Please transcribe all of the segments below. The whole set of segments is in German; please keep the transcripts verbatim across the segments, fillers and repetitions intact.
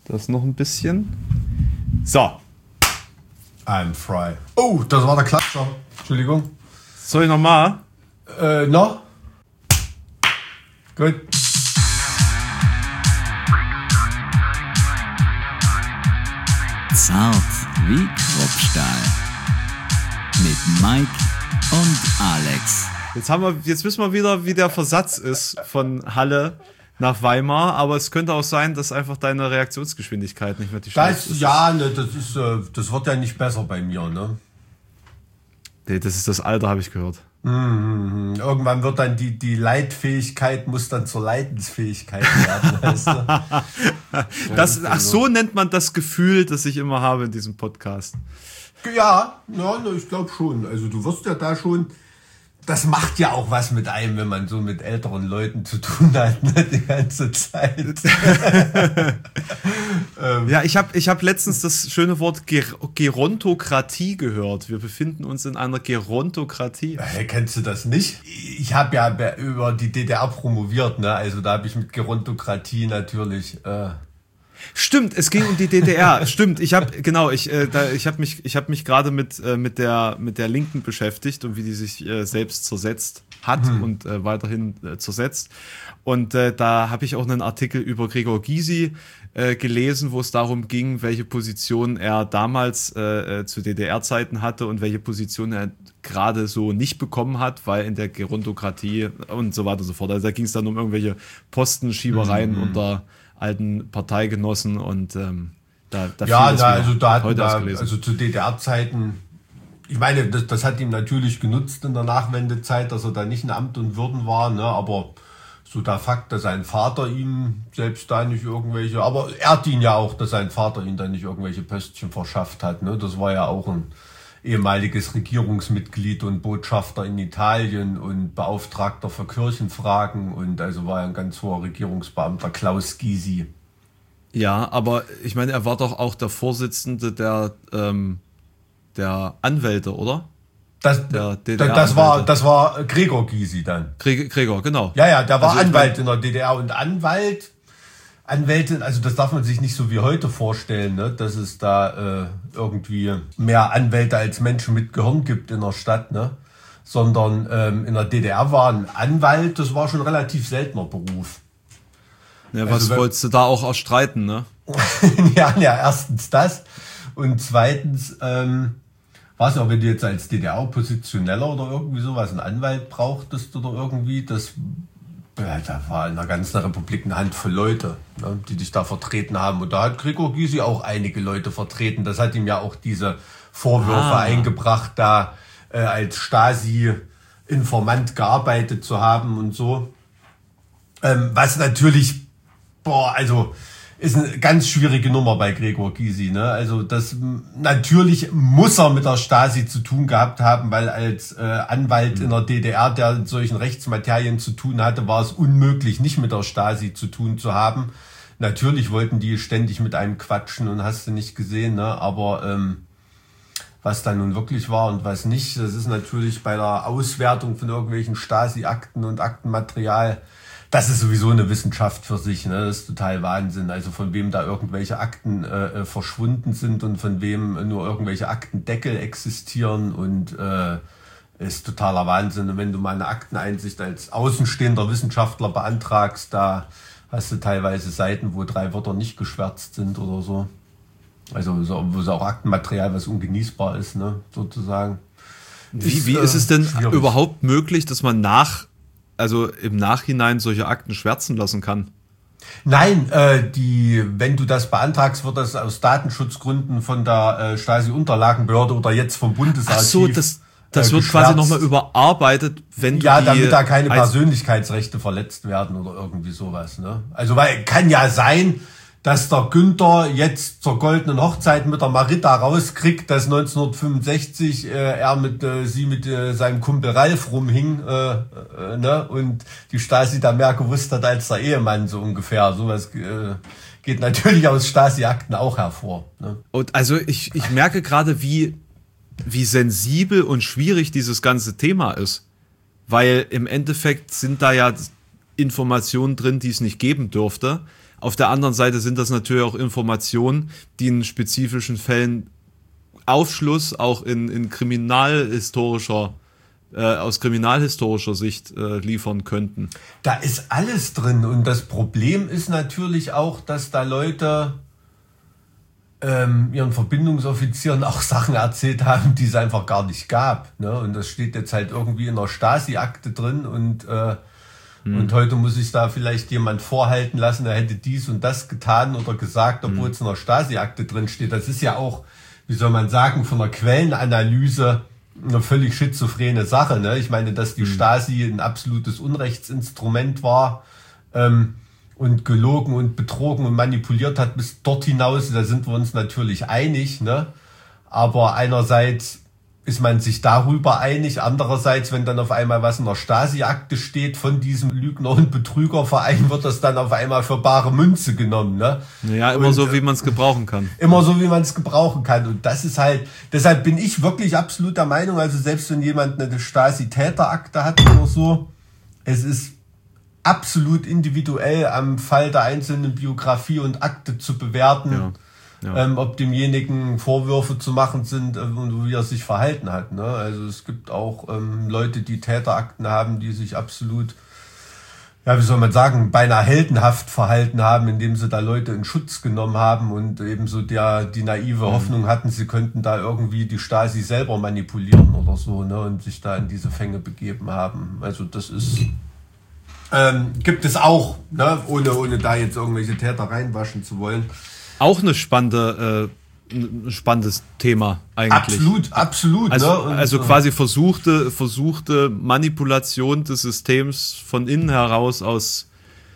Das noch ein bisschen. So. I'm frei. Oh, das war der Klatscher. Entschuldigung. Soll ich nochmal? Äh, noch? Gut. Zart wie Kruppstahl. Mit Mike und Alex. Jetzt, haben wir, jetzt wissen wir wieder, wie der Versatz ist von Halle nach Weimar, aber es könnte auch sein, dass einfach deine Reaktionsgeschwindigkeit nicht mehr die schnellste ist. Ja, ne, das ist, äh, das wird ja nicht besser bei mir, ne? Nee, das ist das Alter, habe ich gehört. Mhm. Irgendwann wird dann die, die Leitfähigkeit muss dann zur Leidensfähigkeit werden, weißt du? Das, ach, so nennt man das Gefühl, das ich immer habe in diesem Podcast. Ja, ja, ich glaube schon. Also du wirst ja da schon, das macht ja auch was mit einem, wenn man so mit älteren Leuten zu tun hat, ne, die ganze Zeit. ähm. Ja, ich habe ich hab letztens das schöne Wort Ger- Gerontokratie gehört. Wir befinden uns in einer Gerontokratie. Hey, kennst du das nicht? Ich habe ja über die D D R promoviert, ne? Also da habe ich mit Gerontokratie natürlich... Äh Stimmt, es ging um die D D R. Stimmt, ich habe genau, ich äh, da, ich habe mich ich habe mich gerade mit äh, mit der mit der Linken beschäftigt und wie die sich äh, selbst zersetzt hat hm. und äh, weiterhin äh, zersetzt. Und äh, da habe ich auch einen Artikel über Gregor Gysi äh, gelesen, wo es darum ging, welche Position er damals äh, äh, zu D D R-Zeiten hatte und welche Position er gerade so nicht bekommen hat, weil in der Gerontokratie und so weiter und so fort. Also da ging es dann um irgendwelche Postenschiebereien hm. unter alten Parteigenossen und ähm, da, da ja, fiel da, also da hatten da, da, also zu D D R-Zeiten, ich meine, das, das hat ihm natürlich genutzt in der Nachwendezeit, dass er da nicht in Amt und Würden war, ne, aber so der Fakt, dass sein Vater ihm selbst da nicht irgendwelche, aber er hat ihn ja auch, dass sein Vater ihm da nicht irgendwelche Pöstchen verschafft hat, ne, das war ja auch ein ehemaliges Regierungsmitglied und Botschafter in Italien und Beauftragter für Kirchenfragen und also war ja ein ganz hoher Regierungsbeamter, Klaus Gysi. Ja, aber ich meine, er war doch auch der Vorsitzende der, ähm, der Anwälte, oder? Das, der das, war, das war Gregor Gysi dann. Gregor, genau. Ja, ja, der war also Anwalt in der D D R und Anwalt... Anwälte, also das darf man sich nicht so wie heute vorstellen, ne? Dass es da äh, irgendwie mehr Anwälte als Menschen mit Gehirn gibt in der Stadt, ne? Sondern ähm, in der D D R war ein Anwalt, das war schon ein relativ seltener Beruf. Ja, was also, wolltest du da auch erstreiten, ne? ja, ja, erstens das und zweitens, ähm, was auch wenn du jetzt als D D R-Oppositioneller oder irgendwie sowas einen Anwalt brauchtest oder irgendwie, das... Ja, da war in der ganzen Republik eine Handvoll Leute, ne, die dich da vertreten haben. Und da hat Gregor Gysi auch einige Leute vertreten. Das hat ihm ja auch diese Vorwürfe ah. eingebracht, da äh, als Stasi-Informant gearbeitet zu haben und so. Ähm, was natürlich, boah, also ist eine ganz schwierige Nummer bei Gregor Gysi, ne? Also das natürlich muss er mit der Stasi zu tun gehabt haben, weil als äh, Anwalt mhm. in der D D R, der mit solchen Rechtsmaterien zu tun hatte, war es unmöglich, nicht mit der Stasi zu tun zu haben. Natürlich wollten die ständig mit einem quatschen und hast du nicht gesehen, ne? Aber ähm, was da nun wirklich war und was nicht, das ist natürlich bei der Auswertung von irgendwelchen Stasi-Akten und Aktenmaterial, das ist sowieso eine Wissenschaft für sich, ne? Das ist total Wahnsinn. Also von wem da irgendwelche Akten äh, verschwunden sind und von wem nur irgendwelche Aktendeckel existieren und äh, ist totaler Wahnsinn. Und wenn du mal eine Akteneinsicht als außenstehender Wissenschaftler beantragst, da hast du teilweise Seiten, wo drei Wörter nicht geschwärzt sind oder so. Also so, wo so auch Aktenmaterial, was ungenießbar ist, ne, sozusagen. Wie, ist, wie ist es denn schwierig. überhaupt möglich, dass man nach also im Nachhinein solche Akten schwärzen lassen kann? Nein, äh, die, wenn du das beantragst, wird das aus Datenschutzgründen von der äh, Stasi-Unterlagenbehörde oder jetzt vom Bundesarchiv. Ach so, das, das äh, wird quasi nochmal überarbeitet, wenn du ja, die damit da keine Persönlichkeitsrechte verletzt werden oder irgendwie sowas. Ne? Also weil kann ja sein, dass der Günther jetzt zur goldenen Hochzeit mit der Marita rauskriegt, dass neunzehnhundertfünfundsechzig äh, er mit äh, sie mit äh, seinem Kumpel Ralf rumhing äh, äh, ne? Und die Stasi da mehr gewusst hat als der Ehemann so ungefähr. Sowas äh, geht natürlich aus Stasi-Akten auch hervor. Ne? Und also ich, ich merke gerade, wie, wie sensibel und schwierig dieses ganze Thema ist. Weil im Endeffekt sind da ja Informationen drin, die es nicht geben dürfte. Auf der anderen Seite sind das natürlich auch Informationen, die in spezifischen Fällen Aufschluss auch in, in kriminalhistorischer, äh, aus kriminalhistorischer Sicht äh, liefern könnten. Da ist alles drin und das Problem ist natürlich auch, dass da Leute ähm, ihren Verbindungsoffizieren auch Sachen erzählt haben, die es einfach gar nicht gab. Ne? Und das steht jetzt halt irgendwie in der Stasi-Akte drin und äh, Und heute muss sich da vielleicht jemand vorhalten lassen, er hätte dies und das getan oder gesagt, obwohl mhm. es in der Stasi-Akte drin steht. Das ist ja auch, wie soll man sagen, von der Quellenanalyse eine völlig schizophrene Sache. Ne? Ich meine, dass die mhm. Stasi ein absolutes Unrechtsinstrument war ähm, und gelogen und betrogen und manipuliert hat bis dort hinaus, da sind wir uns natürlich einig. Ne? Aber einerseits ist man sich darüber einig. Andererseits, wenn dann auf einmal was in der Stasi-Akte steht von diesem Lügner- und Betrügerverein, wird das dann auf einmal für bare Münze genommen. Ne? Ja, immer und, so, wie man es gebrauchen kann. Immer so, wie man es gebrauchen kann. Und das ist halt, deshalb bin ich wirklich absolut der Meinung, also selbst wenn jemand eine Stasi-Täterakte hat oder so, es ist absolut individuell am Fall der einzelnen Biografie und Akte zu bewerten. Ja. Ja. Ähm, ob demjenigen Vorwürfe zu machen sind, äh, wie er sich verhalten hat. Ne? Also es gibt auch ähm, Leute, die Täterakten haben, die sich absolut, ja, wie soll man sagen, beinahe heldenhaft verhalten haben, indem sie da Leute in Schutz genommen haben und eben so der, die naive mhm. Hoffnung hatten, sie könnten da irgendwie die Stasi selber manipulieren oder so, ne? Und sich da in diese Fänge begeben haben. Also das ist, ähm, gibt es auch, ne? ohne, ohne da jetzt irgendwelche Täter reinwaschen zu wollen. Auch eine spannende, äh, ein spannendes Thema eigentlich. Absolut, absolut. Also, ne? Und, also quasi versuchte, versuchte Manipulation des Systems von innen heraus aus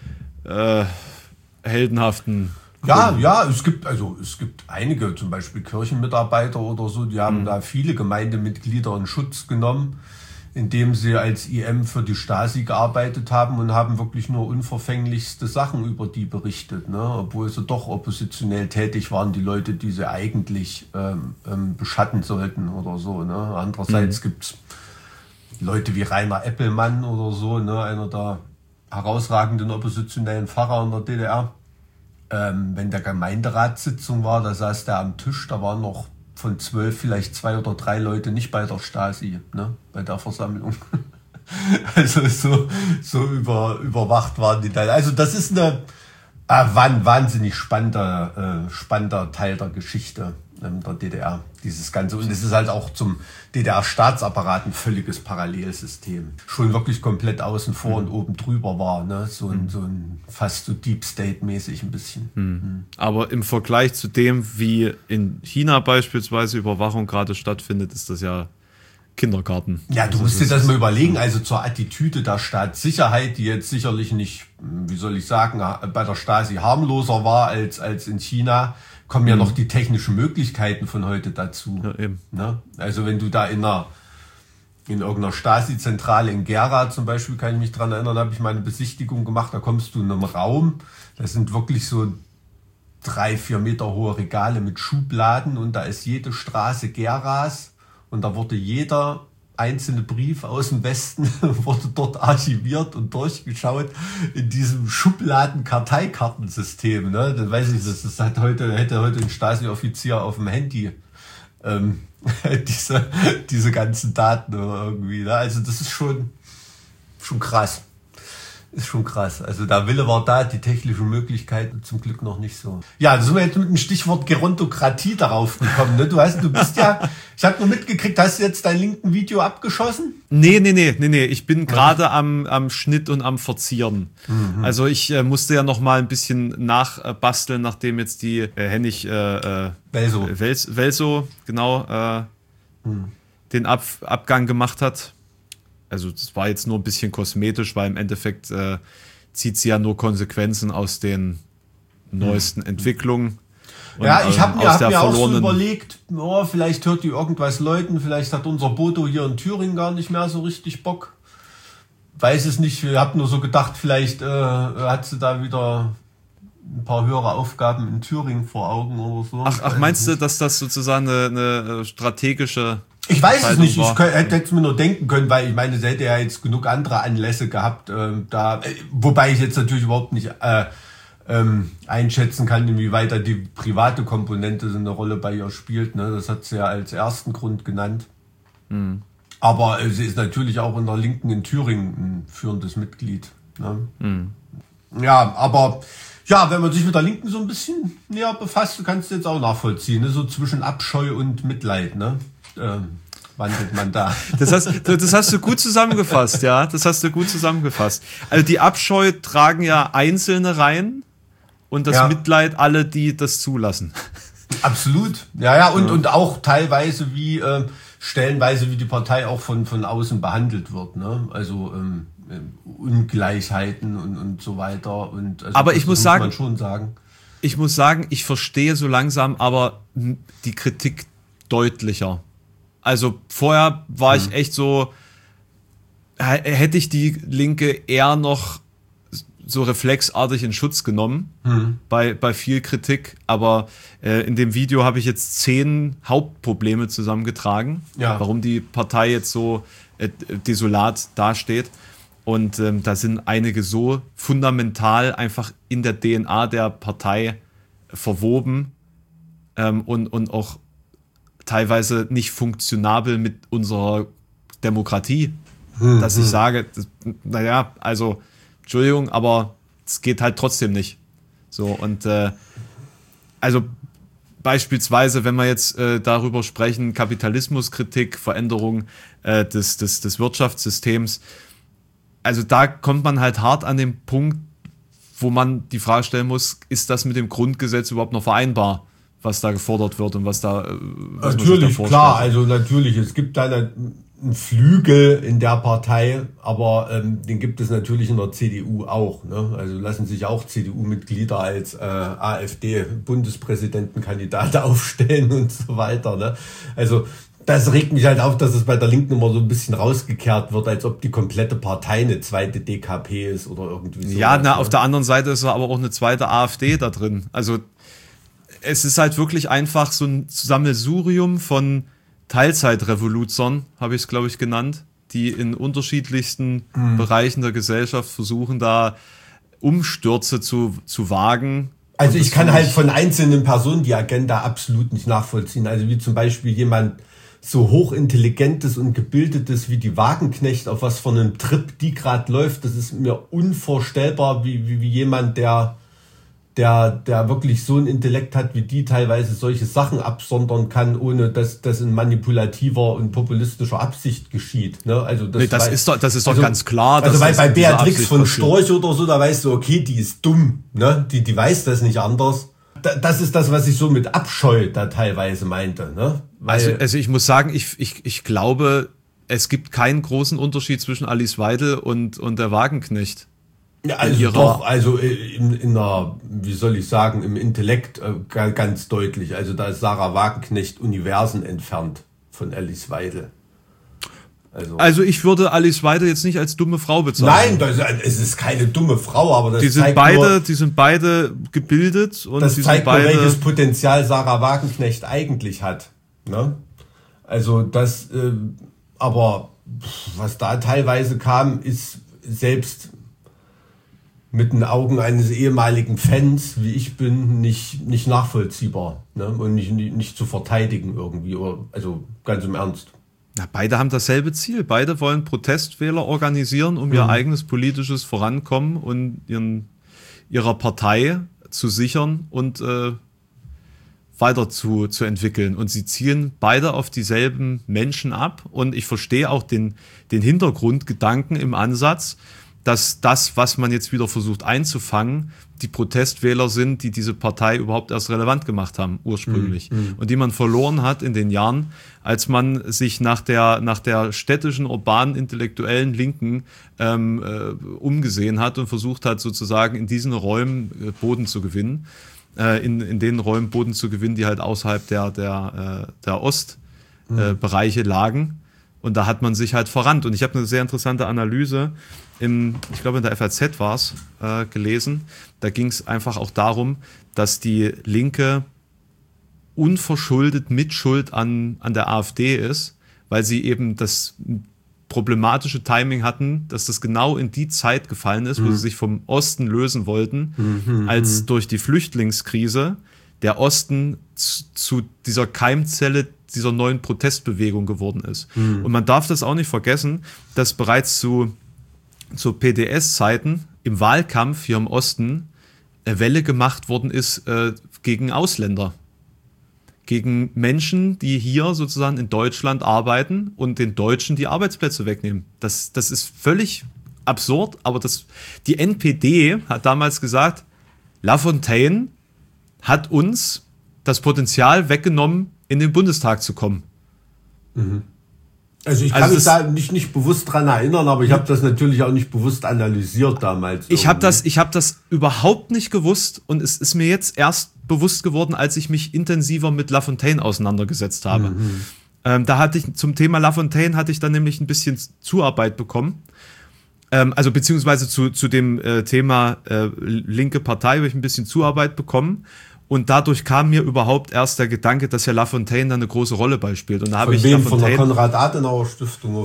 äh, heldenhaften Ja, Gründen. ja, es gibt, also es gibt einige, zum Beispiel Kirchenmitarbeiter oder so, die haben mhm. da viele Gemeindemitglieder in Schutz genommen, indem sie als I M für die Stasi gearbeitet haben und haben wirklich nur unverfänglichste Sachen über die berichtet, ne? Obwohl sie doch oppositionell tätig waren, die Leute, die sie eigentlich ähm, ähm, beschatten sollten oder so. Ne? Andererseits mhm. gibt's Leute wie Rainer Eppelmann oder so, ne? Einer der herausragenden oppositionellen Pfarrer in der D D R. Ähm, wenn der Gemeinderatssitzung war, da saß der am Tisch, da waren noch von zwölf vielleicht zwei oder drei Leute nicht bei der Stasi, ne, bei der Versammlung. Also so, so über, überwacht waren die da. Also das ist eine äh, war wahnsinnig spannender, äh, spannender Teil der Geschichte ähm, der D D R, dieses Ganze. Und es ist halt auch zum D D R-Staatsapparat ein völliges Parallelsystem. Schon wirklich komplett außen vor mhm. und oben drüber war, ne? So ein, mhm. so ein fast so Deep State-mäßig ein bisschen. Mhm. Mhm. Aber im Vergleich zu dem, wie in China beispielsweise Überwachung gerade stattfindet, ist das ja Kindergarten. Ja, du also musst dir das mal überlegen, also zur Attitüde der Staatssicherheit, die jetzt sicherlich nicht, wie soll ich sagen, bei der Stasi harmloser war als, als in China, kommen ja mhm. noch die technischen Möglichkeiten von heute dazu. Ja, eben. Ne? Also wenn du da in einer in irgendeiner Stasi-Zentrale in Gera zum Beispiel, kann ich mich dran erinnern, habe ich mal eine Besichtigung gemacht, da kommst du in einem Raum, das sind wirklich so drei, vier Meter hohe Regale mit Schubladen und da ist jede Straße Geras und da wurde jeder einzelne Brief aus dem Westen wurde dort archiviert und durchgeschaut in diesem Schubladen-Karteikartensystem. Ne? Das weiß ich, das, das hat heute, hätte heute ein Stasi-Offizier auf dem Handy ähm, diese, diese ganzen Daten oder irgendwie. Ne? Also das ist schon, schon krass. Ist schon krass. Also der Wille war da, die technischen Möglichkeiten zum Glück noch nicht so. Ja, da sind wir jetzt mit dem Stichwort Gerontokratie darauf gekommen. Ne? Du hast, du bist ja, ich habe nur mitgekriegt, hast du jetzt dein linken Video abgeschossen? Nee, nee, nee, nee, nee. Ich bin gerade am, am Schnitt und am Verzieren. Mhm. Also ich äh, musste ja noch mal ein bisschen nachbasteln, nachdem jetzt die äh, Hennig äh, äh, Welso. Wels, Welso, genau, äh, mhm. den Ab, Abgang gemacht hat. Also das war jetzt nur ein bisschen kosmetisch, weil im Endeffekt äh, zieht sie ja nur Konsequenzen aus den neuesten hm. Entwicklungen. Und, ja, ich habe mir, hab mir auch so überlegt, oh, vielleicht hört die irgendwas läuten, vielleicht hat unser Bodo hier in Thüringen gar nicht mehr so richtig Bock. Weiß es nicht, ich habe nur so gedacht, vielleicht äh, hat sie da wieder ein paar höhere Aufgaben in Thüringen vor Augen oder so. Ach, ach meinst du, dass das sozusagen eine, eine strategische... Ich weiß es nicht, ich könnte, hätte jetzt mir nur denken können, weil ich meine, sie hätte ja jetzt genug andere Anlässe gehabt, äh, da, äh, wobei ich jetzt natürlich überhaupt nicht äh, ähm, einschätzen kann, inwieweit da die private Komponente so eine Rolle bei ihr spielt. Ne? Das hat sie ja als ersten Grund genannt. Mhm. Aber äh, sie ist natürlich auch in der Linken in Thüringen ein führendes Mitglied. Ne? Mhm. Ja, aber ja, wenn man sich mit der Linken so ein bisschen näher befasst, kannst du jetzt auch nachvollziehen, ne? So zwischen Abscheu und Mitleid, ne? Ähm, wandelt man da. Das hast, das hast du gut zusammengefasst, ja. Das hast du gut zusammengefasst. Also die Abscheu tragen ja Einzelne rein und das ja. Mitleid alle, die das zulassen. Absolut. Ja, ja, und, ja. und auch teilweise wie, äh, stellenweise wie die Partei auch von, von außen behandelt wird, ne? Also, ähm, Ungleichheiten und, und so weiter. Und also aber ich muss, muss sagen, man schon sagen, ich muss sagen, ich verstehe so langsam aber die Kritik deutlicher. Also vorher war hm. ich echt so, hätte ich die Linke eher noch so reflexartig in Schutz genommen hm. bei, bei viel Kritik. Aber äh, in dem Video habe ich jetzt zehn Hauptprobleme zusammengetragen, ja. warum die Partei jetzt so äh, desolat dasteht. Und ähm, da sind einige so fundamental einfach in der D N A der Partei verwoben ähm, und, und auch teilweise nicht funktionabel mit unserer Demokratie. Hm, dass hm. ich sage, das, naja, also, Entschuldigung, aber es geht halt trotzdem nicht. So, und äh, also beispielsweise, wenn wir jetzt äh, darüber sprechen, Kapitalismuskritik, Veränderung äh, des, des, des Wirtschaftssystems, also da kommt man halt hart an den Punkt, wo man die Frage stellen muss, ist das mit dem Grundgesetz überhaupt noch vereinbar, was da gefordert wird und was da was natürlich, da klar, also natürlich, es gibt da einen Flügel in der Partei, aber ähm, den gibt es natürlich in der C D U auch. Ne? Also lassen sich auch C D U-Mitglieder als äh, AfD-Bundespräsidentenkandidat aufstellen und so weiter. Ne? Also das regt mich halt auf, dass es bei der Linken immer so ein bisschen rausgekehrt wird, als ob die komplette Partei eine zweite D K P ist oder irgendwie so. Ja, na, auf der anderen Seite ist aber auch eine zweite AfD da drin. Also es ist halt wirklich einfach so ein Sammelsurium von Teilzeitrevoluzern, habe ich es, glaube ich, genannt, die in unterschiedlichsten mhm. Bereichen der Gesellschaft versuchen, da Umstürze zu, zu wagen. Also ich kann halt von einzelnen Personen die Agenda absolut nicht nachvollziehen. Also wie zum Beispiel jemand so hochintelligentes und gebildetes wie die Wagenknecht, auf was von einem Trip die gerade läuft, das ist mir unvorstellbar, wie, wie, wie jemand, der, der, der wirklich so ein Intellekt hat, wie die teilweise solche Sachen absondern kann, ohne dass das in manipulativer und populistischer Absicht geschieht. Ne? Also das, nee, das weiß, ist doch, das ist doch also, ganz klar. Also weil bei Beatrix von passiert. Storch oder so, da weißt du, okay, die ist dumm, ne? Die, die weiß das nicht anders. Das ist das, was ich so mit Abscheu da teilweise meinte. Ne? Weil also, also ich muss sagen, ich, ich, ich glaube, es gibt keinen großen Unterschied zwischen Alice Weidel und, und der Wagenknecht. Ja, also doch, also in, in einer, wie soll ich sagen, im Intellekt äh, ganz deutlich. Also da ist Sarah Wagenknecht Universen entfernt von Alice Weidel. Also, also ich würde Alice Weidel jetzt nicht als dumme Frau bezeichnen. Nein, das, es ist keine dumme Frau, aber das die sind zeigt beide, nur, die sind beide gebildet und das die zeigt sind beide, nur, welches Potenzial Sarah Wagenknecht eigentlich hat. Ne? Also das, äh, aber was da teilweise kam, ist selbst mit den Augen eines ehemaligen Fans, wie ich bin, nicht nicht nachvollziehbar, ne? Und nicht, nicht nicht zu verteidigen irgendwie, oder, also ganz im Ernst. Na, beide haben dasselbe Ziel. Beide wollen Protestwähler organisieren, um mhm. ihr eigenes politisches Vorankommen und ihren, ihrer Partei zu sichern und äh, weiter zu, zu entwickeln. Und sie zielen beide auf dieselben Menschen ab. Und ich verstehe auch den, den Hintergrundgedanken im Ansatz, dass das, was man jetzt wieder versucht einzufangen, die Protestwähler sind, die diese Partei überhaupt erst relevant gemacht haben, ursprünglich. Mhm. Und die man verloren hat in den Jahren, als man sich nach der, nach der städtischen, urbanen, intellektuellen Linken ähm, äh, umgesehen hat und versucht hat, sozusagen in diesen Räumen äh, Boden zu gewinnen. Äh, in, in den Räumen Boden zu gewinnen, die halt außerhalb der, der, äh, der Ostbereiche äh, lagen. Und da hat man sich halt verrannt. Und ich habe eine sehr interessante Analyse, im, ich glaube in der F A Z war es, äh, gelesen. Da ging es einfach auch darum, dass die Linke unverschuldet Mitschuld an, an der AfD ist, weil sie eben das problematische Timing hatten, dass das genau in die Zeit gefallen ist, wo mhm. sie sich vom Osten lösen wollten, mhm. als durch die Flüchtlingskrise der Osten zu, zu dieser Keimzelle dieser neuen Protestbewegung geworden ist. Mhm. Und man darf das auch nicht vergessen, dass bereits zu, zu P D S-Zeiten im Wahlkampf hier im Osten eine Welle gemacht worden ist äh, gegen Ausländer. Gegen Menschen, die hier sozusagen in Deutschland arbeiten und den Deutschen die Arbeitsplätze wegnehmen. Das, das ist völlig absurd, aber das, die N P D hat damals gesagt, Lafontaine hat uns das Potenzial weggenommen, in den Bundestag zu kommen. Mhm. Also ich kann also mich da nicht, nicht bewusst dran erinnern, aber ich habe das natürlich auch nicht bewusst analysiert damals. Ich habe das, ich hab das überhaupt nicht gewusst und es ist mir jetzt erst bewusst geworden, als ich mich intensiver mit Lafontaine auseinandergesetzt habe. Mhm. Ähm, da hatte ich zum Thema Lafontaine hatte ich dann nämlich ein bisschen Zuarbeit bekommen. Ähm, also beziehungsweise zu, zu dem äh, Thema äh, linke Partei habe ich ein bisschen Zuarbeit bekommen. Und dadurch kam mir überhaupt erst der Gedanke, dass ja Lafontaine da eine große Rolle beispielt. Und da habe ich wem? Von der Konrad-Adenauer-Stiftung?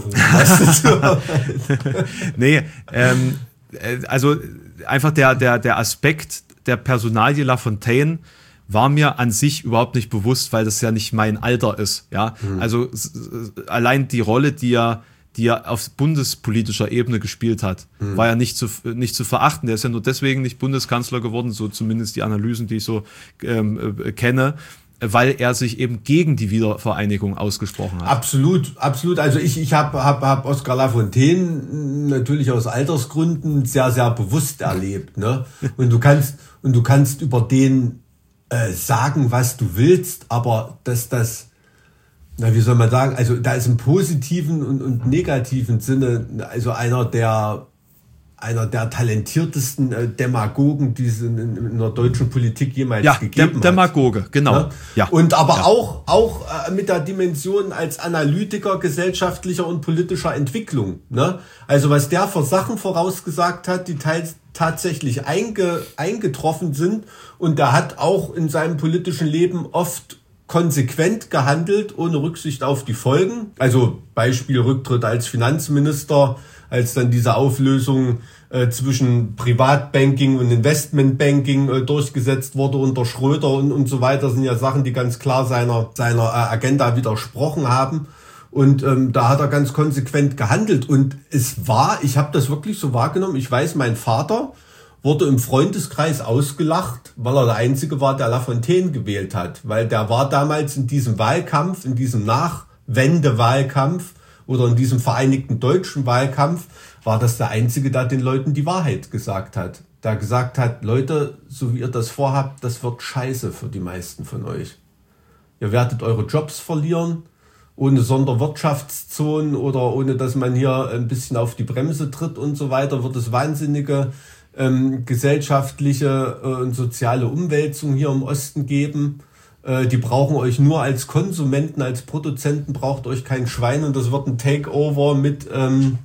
Nee, ähm, also einfach der, der, der Aspekt der Personalie Lafontaine war mir an sich überhaupt nicht bewusst, weil das ja nicht mein Alter ist. Ja, mhm. Also allein die Rolle, die er die er auf bundespolitischer Ebene gespielt hat, mhm. war ja nicht zu, nicht zu verachten. Der ist ja nur deswegen nicht Bundeskanzler geworden, so zumindest die Analysen, die ich so ähm, äh, kenne, weil er sich eben gegen die Wiedervereinigung ausgesprochen hat. Absolut, absolut. Also ich, ich habe hab, hab Oskar Lafontaine natürlich aus Altersgründen sehr, sehr bewusst erlebt. Ne? Und du kannst, und du kannst über den äh, sagen, was du willst, aber dass das Na, wie soll man sagen, also da ist im positiven und, und negativen Sinne also einer der einer der talentiertesten äh, Demagogen, die es in, in, in der deutschen Politik jemals ja, gegeben Dem- Demagoge, hat. genau. Ja? Ja. Und aber ja. auch auch äh, mit der Dimension als Analytiker gesellschaftlicher und politischer Entwicklung. Ne? Also was der für Sachen vorausgesagt hat, die teils tatsächlich einge, eingetroffen sind, und der hat auch in seinem politischen Leben oft konsequent gehandelt, ohne Rücksicht auf die Folgen. Also Beispiel Rücktritt als Finanzminister, als dann diese Auflösung äh, zwischen Privatbanking und Investmentbanking äh, durchgesetzt wurde unter Schröder und, und so weiter, sind ja Sachen, die ganz klar seiner, seiner äh, Agenda widersprochen haben. Und ähm, da hat er ganz konsequent gehandelt. Und es war, ich habe das wirklich so wahrgenommen, ich weiß, mein Vater wurde im Freundeskreis ausgelacht, weil er der Einzige war, der Lafontaine gewählt hat. Weil der war damals in diesem Wahlkampf, in diesem Nachwendewahlkampf oder in diesem vereinigten deutschen Wahlkampf, war das der Einzige, der den Leuten die Wahrheit gesagt hat. Der gesagt hat, Leute, so wie ihr das vorhabt, das wird scheiße für die meisten von euch. Ihr werdet eure Jobs verlieren, ohne Sonderwirtschaftszonen oder ohne, dass man hier ein bisschen auf die Bremse tritt und so weiter, wird es wahnsinnige Ähm, gesellschaftliche äh, und soziale Umwälzung hier im Osten geben. Äh, die brauchen euch nur als Konsumenten, als Produzenten, braucht euch kein Schwein, und das wird ein Takeover mit, ähm,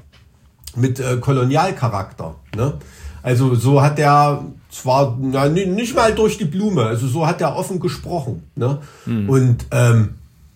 mit äh, Kolonialcharakter. Ne? Also so hat er zwar na, nicht mal durch die Blume, also so hat er offen gesprochen. Ne? Mhm. Und ähm,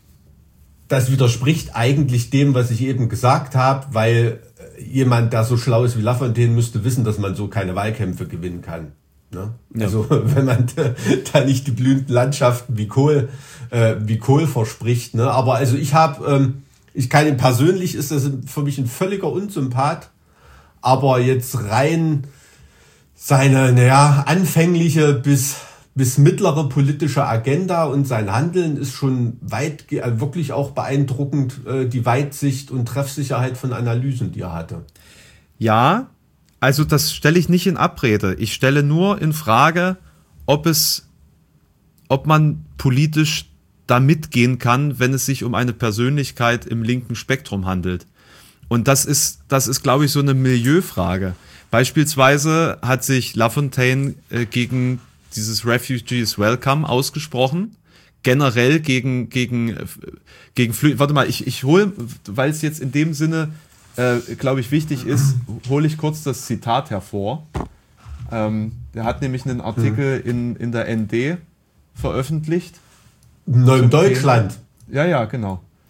das widerspricht eigentlich dem, was ich eben gesagt habe, weil jemand, der so schlau ist wie Lafontaine, müsste wissen, dass man so keine Wahlkämpfe gewinnen kann. Ne? Ja. Also wenn man da nicht die blühenden Landschaften wie Kohl, äh, wie Kohl verspricht. Ne? Aber also ich habe, ähm, ich kann ihn persönlich, ist das für mich ein völliger Unsympath, aber jetzt rein seine, naja, anfängliche bis bis mittlere politische Agenda und sein Handeln ist schon weit, wirklich auch beeindruckend, die Weitsicht und Treffsicherheit von Analysen, die er hatte. Ja, also das stelle ich nicht in Abrede. Ich stelle nur in Frage, ob es, ob man politisch da mitgehen kann, wenn es sich um eine Persönlichkeit im linken Spektrum handelt. Und das ist, das ist, glaube ich, so eine Milieufrage. Beispielsweise hat sich Lafontaine äh, gegen dieses Refugees Welcome ausgesprochen, generell gegen gegen gegen Flü- warte mal, ich ich hole, weil es jetzt in dem Sinne, äh, glaube ich, wichtig ist, hole ich kurz das Zitat hervor. Ähm, der hat nämlich einen Artikel mhm. in in der N D veröffentlicht. In Deutschland. Ja, ja, genau.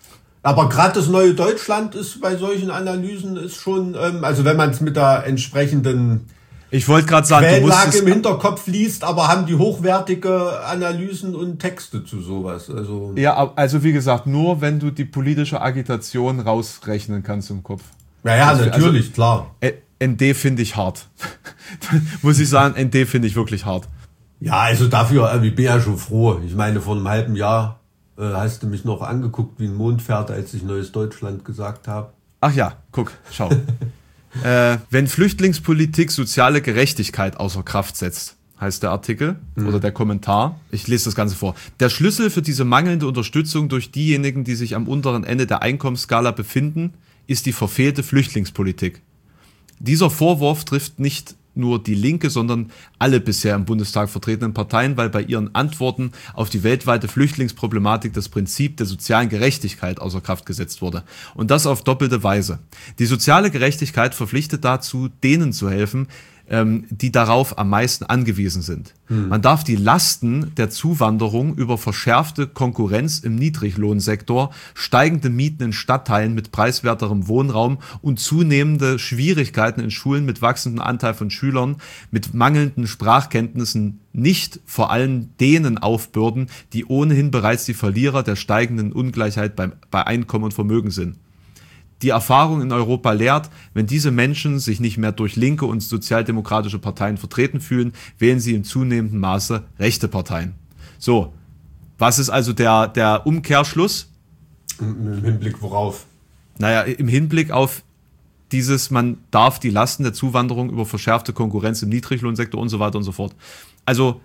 Aber gerade das neue Deutschland ist bei solchen Analysen ist schon, ähm, also wenn man es mit der entsprechenden ich wollte gerade sagen, Quellenlage im Hinterkopf liest, aber haben die hochwertige Analysen und Texte zu sowas. Also ja, also wie gesagt, nur wenn du die politische Agitation rausrechnen kannst im Kopf. Ja, ja, also, natürlich, also, klar. N D finde ich hart. Muss ich sagen, N D finde ich wirklich hart. Ja, also dafür, ich bin ja schon froh. Ich meine, vor einem halben Jahr äh, hast du mich noch angeguckt wie ein Mondpferd, als ich Neues Deutschland gesagt habe. Ach ja, guck, schau. äh, wenn Flüchtlingspolitik soziale Gerechtigkeit außer Kraft setzt, heißt der Artikel mhm. oder der Kommentar. Ich lese das Ganze vor. Der Schlüssel für diese mangelnde Unterstützung durch diejenigen, die sich am unteren Ende der Einkommensskala befinden, ist die verfehlte Flüchtlingspolitik. Dieser Vorwurf trifft nicht nur die Linke, sondern alle bisher im Bundestag vertretenen Parteien, weil bei ihren Antworten auf die weltweite Flüchtlingsproblematik das Prinzip der sozialen Gerechtigkeit außer Kraft gesetzt wurde. Und das auf doppelte Weise. Die soziale Gerechtigkeit verpflichtet dazu, denen zu helfen, die darauf am meisten angewiesen sind. Hm. Man darf die Lasten der Zuwanderung über verschärfte Konkurrenz im Niedriglohnsektor, steigende Mieten in Stadtteilen mit preiswerterem Wohnraum und zunehmende Schwierigkeiten in Schulen mit wachsendem Anteil von Schülern mit mangelnden Sprachkenntnissen nicht vor allem denen aufbürden, die ohnehin bereits die Verlierer der steigenden Ungleichheit bei, bei Einkommen und Vermögen sind. Die Erfahrung in Europa lehrt, wenn diese Menschen sich nicht mehr durch linke und sozialdemokratische Parteien vertreten fühlen, wählen sie in zunehmendem Maße rechte Parteien. So, was ist also der, der Umkehrschluss? Im Hinblick worauf? Naja, im Hinblick auf dieses, man darf die Lasten der Zuwanderung über verschärfte Konkurrenz im Niedriglohnsektor und so weiter und so fort. Also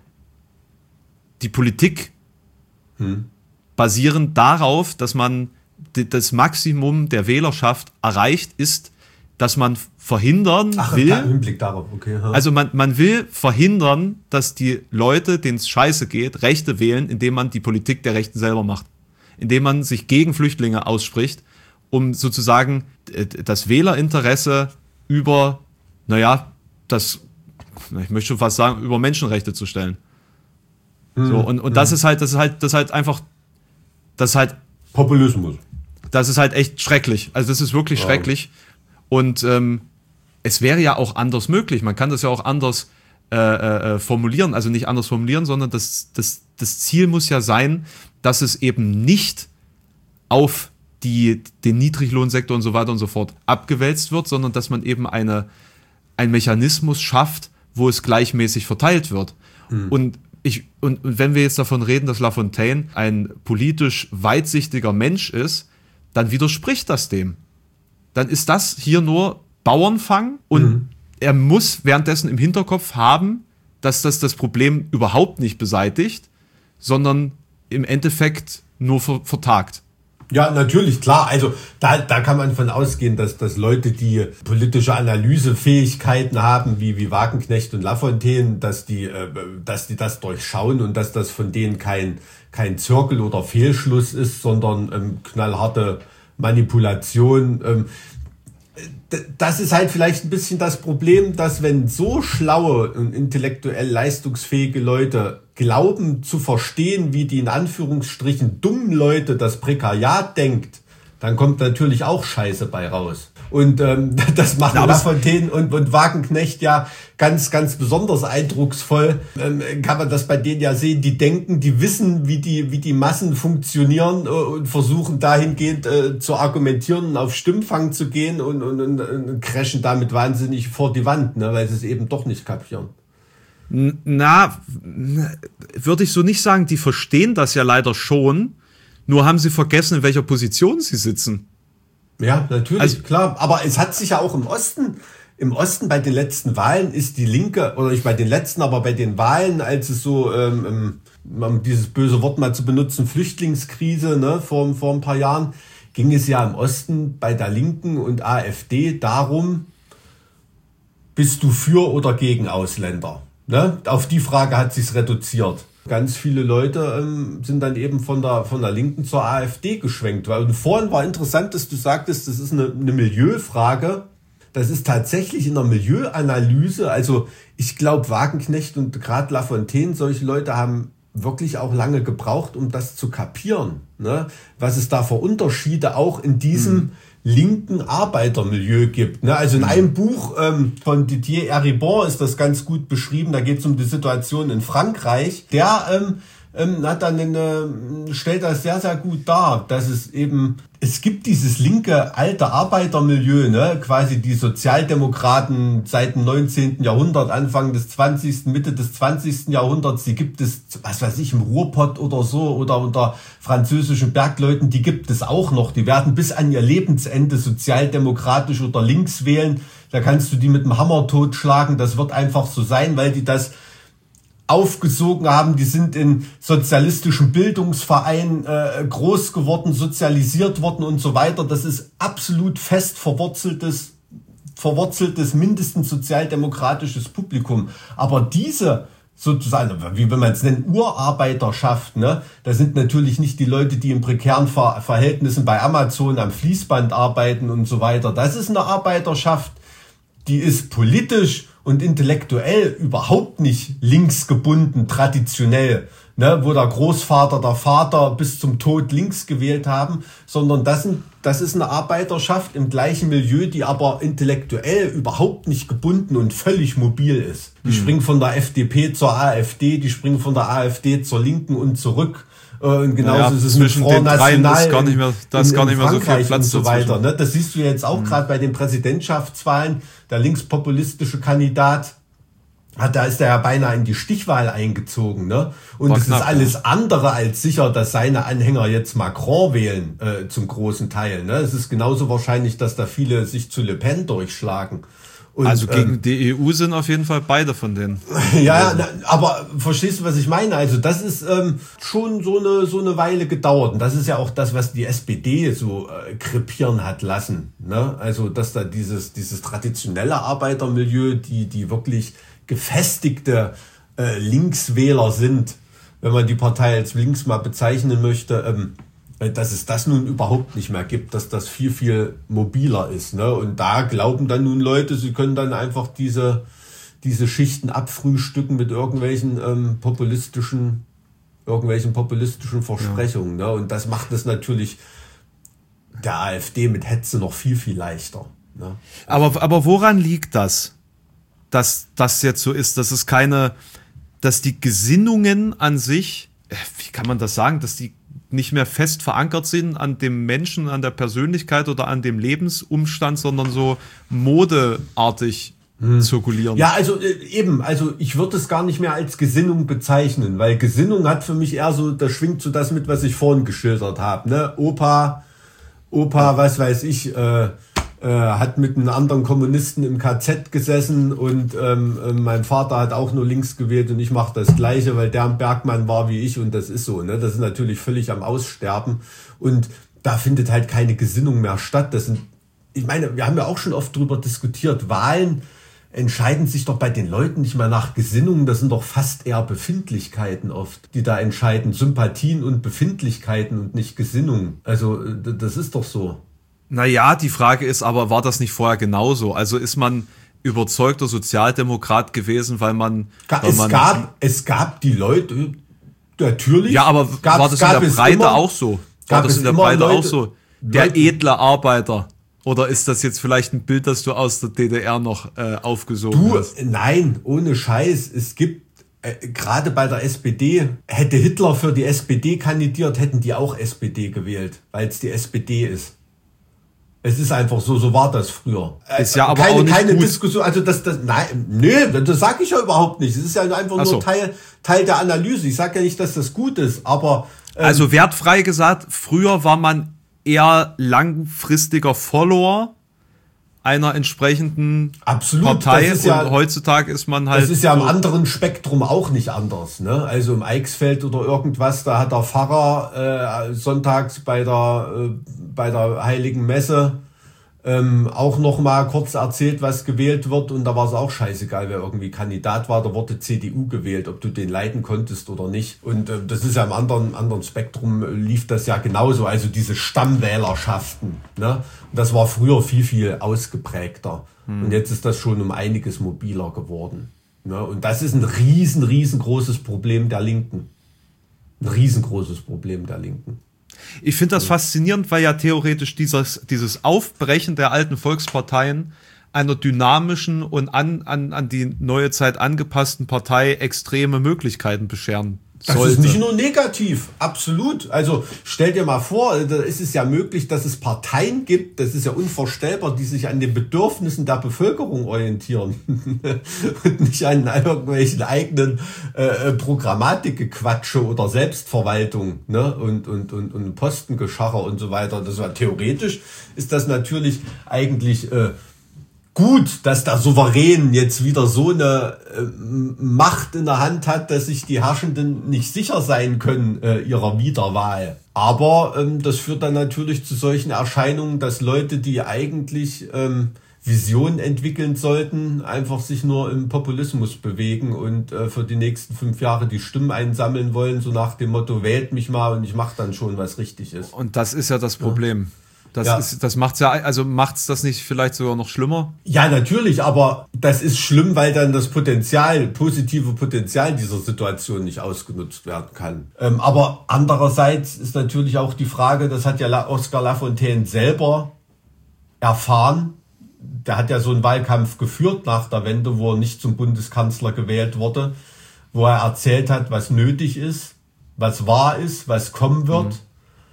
die Politik hm. basierend darauf, dass man das Maximum der Wählerschaft erreicht, ist, dass man verhindern Ach, will. Im Hinblick darauf, okay. Ja. Also man, man will verhindern, dass die Leute, denen es scheiße geht, Rechte wählen, indem man die Politik der Rechten selber macht. Indem man sich gegen Flüchtlinge ausspricht, um sozusagen das Wählerinteresse über, naja, das, ich möchte schon fast sagen, über Menschenrechte zu stellen. Hm. So, und, und das hm. ist halt, das ist halt, das ist halt einfach, das ist halt Populismus. Das ist halt echt schrecklich. Also das ist wirklich ja. schrecklich. Und ähm, es wäre ja auch anders möglich. Man kann das ja auch anders äh, äh, formulieren. Also nicht anders formulieren, sondern das, das, das Ziel muss ja sein, dass es eben nicht auf die, den Niedriglohnsektor und so weiter und so fort abgewälzt wird, sondern dass man eben eine, einen Mechanismus schafft, wo es gleichmäßig verteilt wird. Mhm. Und Ich, und, und wenn wir jetzt davon reden, dass Lafontaine ein politisch weitsichtiger Mensch ist, dann widerspricht das dem. Dann ist das hier nur Bauernfang und mhm. er muss währenddessen im Hinterkopf haben, dass das das Problem überhaupt nicht beseitigt, sondern im Endeffekt nur ver- vertagt. Ja, natürlich, klar. Also da, da kann man von ausgehen, dass, dass Leute, die politische Analysefähigkeiten haben, wie, wie Wagenknecht und Lafontaine, dass die, äh, dass die das durchschauen und dass das von denen kein, kein Zirkel oder Fehlschluss ist, sondern ähm, knallharte Manipulation. Ähm, das ist halt vielleicht ein bisschen das Problem, dass wenn so schlaue und intellektuell leistungsfähige Leute glauben zu verstehen, wie die in Anführungsstrichen dummen Leute das Prekariat denkt, dann kommt natürlich auch Scheiße bei raus. Und ähm, das machen Lafontaine und, und Wagenknecht ja ganz, ganz besonders eindrucksvoll. Ähm, kann man das bei denen ja sehen, die denken, die wissen, wie die, wie die Massen funktionieren äh, und versuchen dahingehend äh, zu argumentieren und auf Stimmfang zu gehen und, und, und, und crashen damit wahnsinnig vor die Wand, ne, weil sie es eben doch nicht kapieren. Na, würde ich so nicht sagen, die verstehen das ja leider schon, nur haben sie vergessen, in welcher Position sie sitzen. Ja, natürlich, also, klar. Aber es hat sich ja auch im Osten, im Osten bei den letzten Wahlen ist die Linke, oder nicht bei den letzten, aber bei den Wahlen, als es so, ähm, um dieses böse Wort mal zu benutzen, Flüchtlingskrise, ne, vor, vor ein paar Jahren, ging es ja im Osten bei der Linken und AfD darum, bist du für oder gegen Ausländer? Ne? Auf die Frage hat sich's reduziert. Ganz viele Leute ähm, sind dann eben von der von der Linken zur AfD geschwenkt. Weil und vorhin war interessant, dass du sagtest, das ist eine, eine Milieufrage. Das ist tatsächlich in der Milieuanalyse. Also ich glaube, Wagenknecht und gerade Lafontaine, solche Leute haben wirklich auch lange gebraucht, um das zu kapieren, ne? Was es da für Unterschiede auch in diesem mhm. linken Arbeitermilieu gibt. Ne? Also in einem Buch ähm, von Didier Eribon ist das ganz gut beschrieben. Da geht es um die Situation in Frankreich. Der ähm, ähm, hat dann eine, stellt das sehr, sehr gut dar, dass es eben, es gibt dieses linke alte Arbeitermilieu, ne? Quasi die Sozialdemokraten seit dem neunzehnten Jahrhundert, Anfang des zwanzigsten, Mitte des zwanzigsten Jahrhunderts, die gibt es, was weiß ich, im Ruhrpott oder so oder unter französischen Bergleuten, die gibt es auch noch. Die werden bis an ihr Lebensende sozialdemokratisch oder links wählen. Da kannst du die mit dem Hammer totschlagen. Das wird einfach so sein, weil die das aufgesogen haben, die sind in sozialistischen Bildungsvereinen äh, groß geworden, sozialisiert worden und so weiter. Das ist absolut fest verwurzeltes, verwurzeltes, mindestens sozialdemokratisches Publikum. Aber diese sozusagen, wie will man es nennen, Urarbeiterschaft, ne? Das sind natürlich nicht die Leute, die in prekären Ver- Verhältnissen bei Amazon am Fließband arbeiten und so weiter. Das ist eine Arbeiterschaft, die ist politisch und intellektuell überhaupt nicht links gebunden, traditionell, ne, wo der Großvater, der Vater bis zum Tod links gewählt haben, sondern das, sind, das ist eine Arbeiterschaft im gleichen Milieu, die aber intellektuell überhaupt nicht gebunden und völlig mobil ist. Die mhm. springen von der F D P zur AfD, die springen von der AfD zur Linken und zurück. Und genauso naja, ist es mit Front National ist gar nicht mehr, das in, gar nicht mehr so viel Platz und so weiter. dazwischen. Ne? Das siehst du jetzt auch mhm. gerade bei den Präsidentschaftswahlen. Der linkspopulistische Kandidat, hat, da ist er ja beinahe in die Stichwahl eingezogen. Ne? Und es ist alles ja. andere als sicher, dass seine Anhänger jetzt Macron wählen, äh, zum großen Teil. Ne? Es ist genauso wahrscheinlich, dass da viele sich zu Le Pen durchschlagen. Und, also gegen ähm, die E U sind auf jeden Fall beide von denen. Ja, na, aber verstehst du, was ich meine? Also das ist ähm, schon so eine so eine Weile gedauert. Und das ist ja auch das, was die S P D so äh, krepieren hat lassen. Ne? Also dass da dieses dieses traditionelle Arbeitermilieu, die die wirklich gefestigte äh, Linkswähler sind, wenn man die Partei als links mal bezeichnen möchte, ähm, dass es das nun überhaupt nicht mehr gibt, dass das viel, viel mobiler ist. Ne? Und da glauben dann nun Leute, sie können dann einfach diese, diese Schichten abfrühstücken mit irgendwelchen ähm, populistischen, irgendwelchen populistischen Versprechungen. Ja. Ne? Und das macht es natürlich der AfD mit Hetze noch viel, viel leichter. Ne? Aber, aber woran liegt das, dass das jetzt so ist, dass es keine, dass die Gesinnungen an sich, wie kann man das sagen, dass die nicht mehr fest verankert sind an dem Menschen, an der Persönlichkeit oder an dem Lebensumstand, sondern so modeartig hm. zirkulieren. Ja, also äh, eben, also ich würde es gar nicht mehr als Gesinnung bezeichnen, weil Gesinnung hat für mich eher so, da schwingt so das mit, was ich vorhin geschildert habe, ne? Opa, Opa, was weiß ich, äh, äh, hat mit einem anderen Kommunisten im K Z gesessen und ähm, äh, mein Vater hat auch nur links gewählt und ich mache das Gleiche, weil der ein Bergmann war wie ich und das ist so, ne? Das ist natürlich völlig am Aussterben und da findet halt keine Gesinnung mehr statt. Das sind, ich meine, wir haben ja auch schon oft drüber diskutiert, Wahlen entscheiden sich doch bei den Leuten nicht mehr nach Gesinnungen, das sind doch fast eher Befindlichkeiten oft, die da entscheiden, Sympathien und Befindlichkeiten und nicht Gesinnungen. Also das ist doch so. Naja, die Frage ist aber, war das nicht vorher genauso? Also ist man überzeugter Sozialdemokrat gewesen, weil man... Weil es, man gab, es gab die Leute, natürlich. Ja, aber gab, war das in der Breite immer, auch so? War das in der Breite Leute, auch so? Der Leute, edle Arbeiter. Oder ist das jetzt vielleicht ein Bild, das du aus der D D R noch äh, aufgesogen du, hast? Nein, ohne Scheiß. Es gibt, äh, gerade bei der S P D, hätte Hitler für die S P D kandidiert, hätten die auch S P D gewählt, weil es die S P D ist. Es ist einfach so, so war das früher. Ist ja aber keine, auch nicht keine gut. Diskussion, also das, das, nein, nee, das sage ich ja überhaupt nicht. Es ist ja einfach Ach so. nur Teil, Teil der Analyse. Ich sage ja nicht, dass das gut ist, aber... Ähm, also wertfrei gesagt, früher war man eher langfristiger Follower einer entsprechenden absolut, Partei das ist ja, und heutzutage ist man halt... Das ist ja so am anderen Spektrum auch nicht anders. Ne? Also im Eichsfeld oder irgendwas, da hat der Pfarrer äh, sonntags bei der, äh, bei der Heiligen Messe ähm, auch noch mal kurz erzählt, was gewählt wird und da war es auch scheißegal, wer irgendwie Kandidat war, da wurde C D U gewählt, ob du den leiten konntest oder nicht. Und äh, das ist ja im anderen, anderen Spektrum äh, lief das ja genauso, also diese Stammwählerschaften. Ne? Und das war früher viel, viel ausgeprägter. Hm. Und jetzt ist das schon um einiges mobiler geworden. Ne? Und das ist ein riesen, riesengroßes Problem der Linken. ein riesengroßes Problem der Linken. Ich finde das faszinierend, weil ja theoretisch dieses, dieses Aufbrechen der alten Volksparteien einer dynamischen und an, an, an die neue Zeit angepassten Partei extreme Möglichkeiten bescheren Das sollte. ist nicht nur negativ, absolut. Also stell dir mal vor, da ist es ja möglich, dass es Parteien gibt, das ist ja unvorstellbar, die sich an den Bedürfnissen der Bevölkerung orientieren und nicht an irgendwelchen eigenen äh, Programmatikgequatsche oder Selbstverwaltung, ne? und, und, und, und Postengeschacher und so weiter. Das war theoretisch, ist das natürlich eigentlich äh, gut, dass der Souverän jetzt wieder so eine äh, Macht in der Hand hat, dass sich die Herrschenden nicht sicher sein können äh, ihrer Wiederwahl. Aber ähm, das führt dann natürlich zu solchen Erscheinungen, dass Leute, die eigentlich ähm, Visionen entwickeln sollten, einfach sich nur im Populismus bewegen und äh, für die nächsten fünf Jahre die Stimmen einsammeln wollen, so nach dem Motto, wählt mich mal und ich mache dann schon, was richtig ist. Und das ist ja das Problem. Ja. Das, ja. ist, das macht's ja, also macht's das nicht vielleicht sogar noch schlimmer? Ja, natürlich, aber das ist schlimm, weil dann das Potenzial, positive Potenzial dieser Situation nicht ausgenutzt werden kann. Ähm, aber andererseits ist natürlich auch die Frage, das hat ja Oskar Lafontaine selber erfahren. Der hat ja so einen Wahlkampf geführt nach der Wende, wo er nicht zum Bundeskanzler gewählt wurde, wo er erzählt hat, was nötig ist, was wahr ist, was kommen wird. Mhm.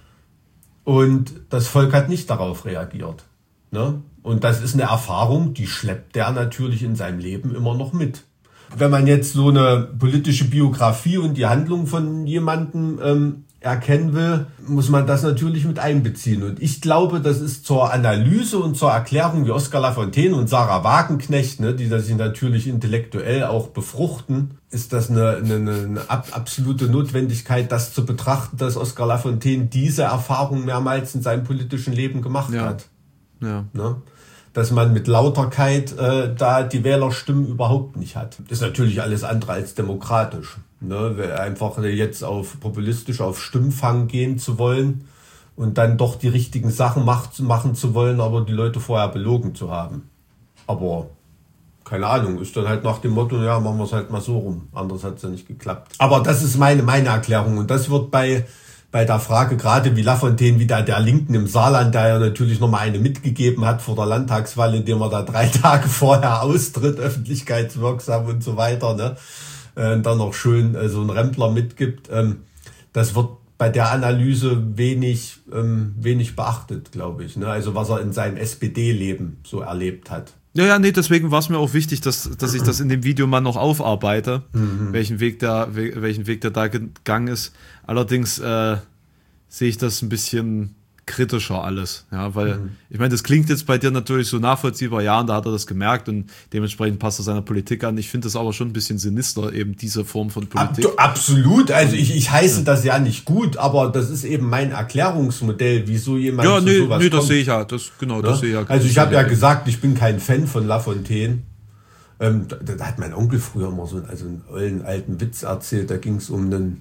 Und das Volk hat nicht darauf reagiert. Ne? Und das ist eine Erfahrung, die schleppt der natürlich in seinem Leben immer noch mit. Wenn man jetzt so eine politische Biografie und die Handlung von jemandem ähm, erkennen will, muss man das natürlich mit einbeziehen. Und ich glaube, das ist zur Analyse und zur Erklärung wie Oskar Lafontaine und Sarah Wagenknecht, ne, die das sich natürlich intellektuell auch befruchten, ist das eine, eine, eine absolute Notwendigkeit, das zu betrachten, dass Oskar Lafontaine diese Erfahrung mehrmals in seinem politischen Leben gemacht ja. hat. Ja. Ne? Dass man mit Lauterkeit äh, da die Wählerstimmen überhaupt nicht hat. Das ist natürlich alles andere als demokratisch. Ne? Einfach jetzt auf populistisch auf Stimmfang gehen zu wollen und dann doch die richtigen Sachen macht, machen zu wollen, aber die Leute vorher belogen zu haben. Aber keine Ahnung, ist dann halt nach dem Motto, ja, machen wir es halt mal so rum. Anders hat es ja nicht geklappt. Aber das ist meine, meine Erklärung. Und das wird bei, bei der Frage, gerade wie Lafontaine, wie der, der Linken im Saarland, der ja natürlich nochmal eine mitgegeben hat vor der Landtagswahl, indem er da drei Tage vorher austritt, öffentlichkeitswirksam und so weiter, ne? Und dann noch schön äh, so einen Rempler mitgibt. Ähm, das wird bei der Analyse wenig, ähm, wenig beachtet, glaube ich. Ne? Also was er in seinem S P D-Leben so erlebt hat. Ja, ja, nee, deswegen war es mir auch wichtig, dass, dass ich das in dem Video mal noch aufarbeite, mhm. welchen Weg der, welchen Weg der da gegangen ist. Allerdings äh, sehe ich das ein bisschen kritischer alles, ja, weil mhm. ich meine, das klingt jetzt bei dir natürlich so nachvollziehbar, ja, und da hat er das gemerkt und dementsprechend passt er seiner Politik an. Ich finde das aber schon ein bisschen sinister, eben diese Form von Politik. Ab, absolut, also ich, ich heiße ja. das ja nicht gut, aber das ist eben mein Erklärungsmodell, wieso jemand ja, zu nee, sowas nee, das kommt. sehe ich ja, das, genau, das ja? sehe ich ja. Also ich habe ja gesagt, ich bin kein Fan von Lafontaine. Ähm, da, da hat mein Onkel früher mal so einen, also einen ollen alten Witz erzählt, da ging es um einen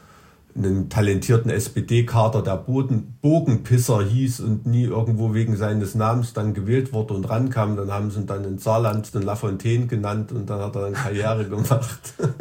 einen talentierten S P D-Kader, der Boden, Bogenpisser hieß und nie irgendwo wegen seines Namens dann gewählt wurde und rankam. Dann haben sie ihn dann in Saarland den Lafontaine genannt und dann hat er dann Karriere gemacht.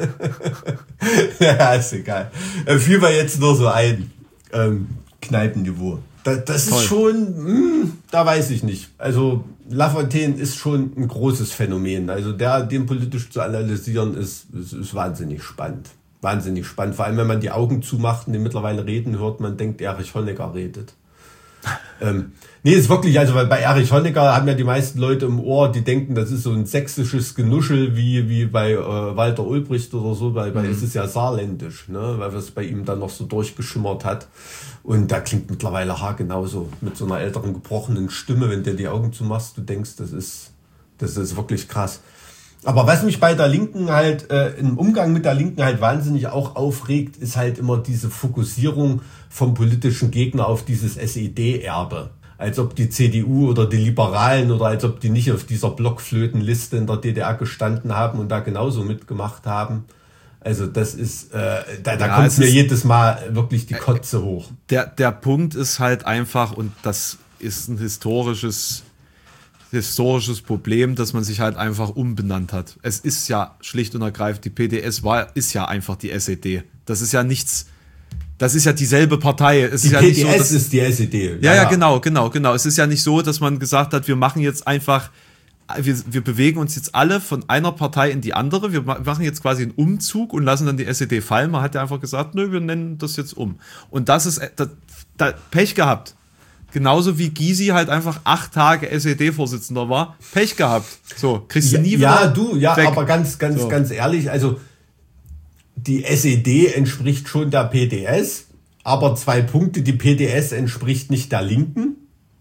Ja, ist egal. Äh, fiel mir jetzt nur so ein. Ähm, Kneipenniveau. Da, das Toll. Ist schon, mh, da weiß ich nicht. Also Lafontaine ist schon ein großes Phänomen. Also der, den politisch zu analysieren, ist, ist, ist wahnsinnig spannend. Wahnsinnig spannend. Vor allem, wenn man die Augen zumacht und den mittlerweile reden hört, man denkt, Erich Honecker redet. ähm, nee, ist wirklich, also weil bei Erich Honecker haben ja die meisten Leute im Ohr, die denken, das ist so ein sächsisches Genuschel wie, wie bei äh, Walter Ulbricht oder so, weil bei mhm. es ist ja saarländisch, ne, weil es bei ihm dann noch so durchgeschimmert hat. Und da klingt mittlerweile haargenauso mit so einer älteren gebrochenen Stimme, wenn du die Augen zumachst, du denkst, das ist, das ist wirklich krass. Aber was mich bei der Linken halt, äh, im Umgang mit der Linken halt wahnsinnig auch aufregt, ist halt immer diese Fokussierung vom politischen Gegner auf dieses S E D-Erbe. Als ob die C D U oder die Liberalen oder als ob die nicht auf dieser Blockflötenliste in der D D R gestanden haben und da genauso mitgemacht haben. Also das ist, äh, da, da ja, kommt mir jedes Mal wirklich die Kotze hoch. Der, der Punkt ist halt einfach, und das ist ein historisches historisches Problem, dass man sich halt einfach umbenannt hat. Es ist ja schlicht und ergreifend, die P D S war, ist ja einfach die S E D. Das ist ja nichts, Das ist ja dieselbe Partei. Es Die ist ja P nicht D S so, dass, ist die S E D. Ja, ja, genau, genau, genau. Es ist ja nicht so, dass man gesagt hat, wir machen jetzt einfach, wir, wir bewegen uns jetzt alle von einer Partei in die andere. Wir machen jetzt quasi einen Umzug und lassen dann die S E D fallen. Man hat ja einfach gesagt, nö, wir nennen das jetzt um. Und das ist, da, da Pech gehabt. Genauso wie Gysi halt einfach acht Tage S E D-Vorsitzender war. Pech gehabt. So, kriegst du Ja, nie wieder ja, du, ja, weg. aber ganz, ganz, So. ganz ehrlich, also die S E D entspricht schon der P D S, aber zwei Punkte, die P D S entspricht nicht der Linken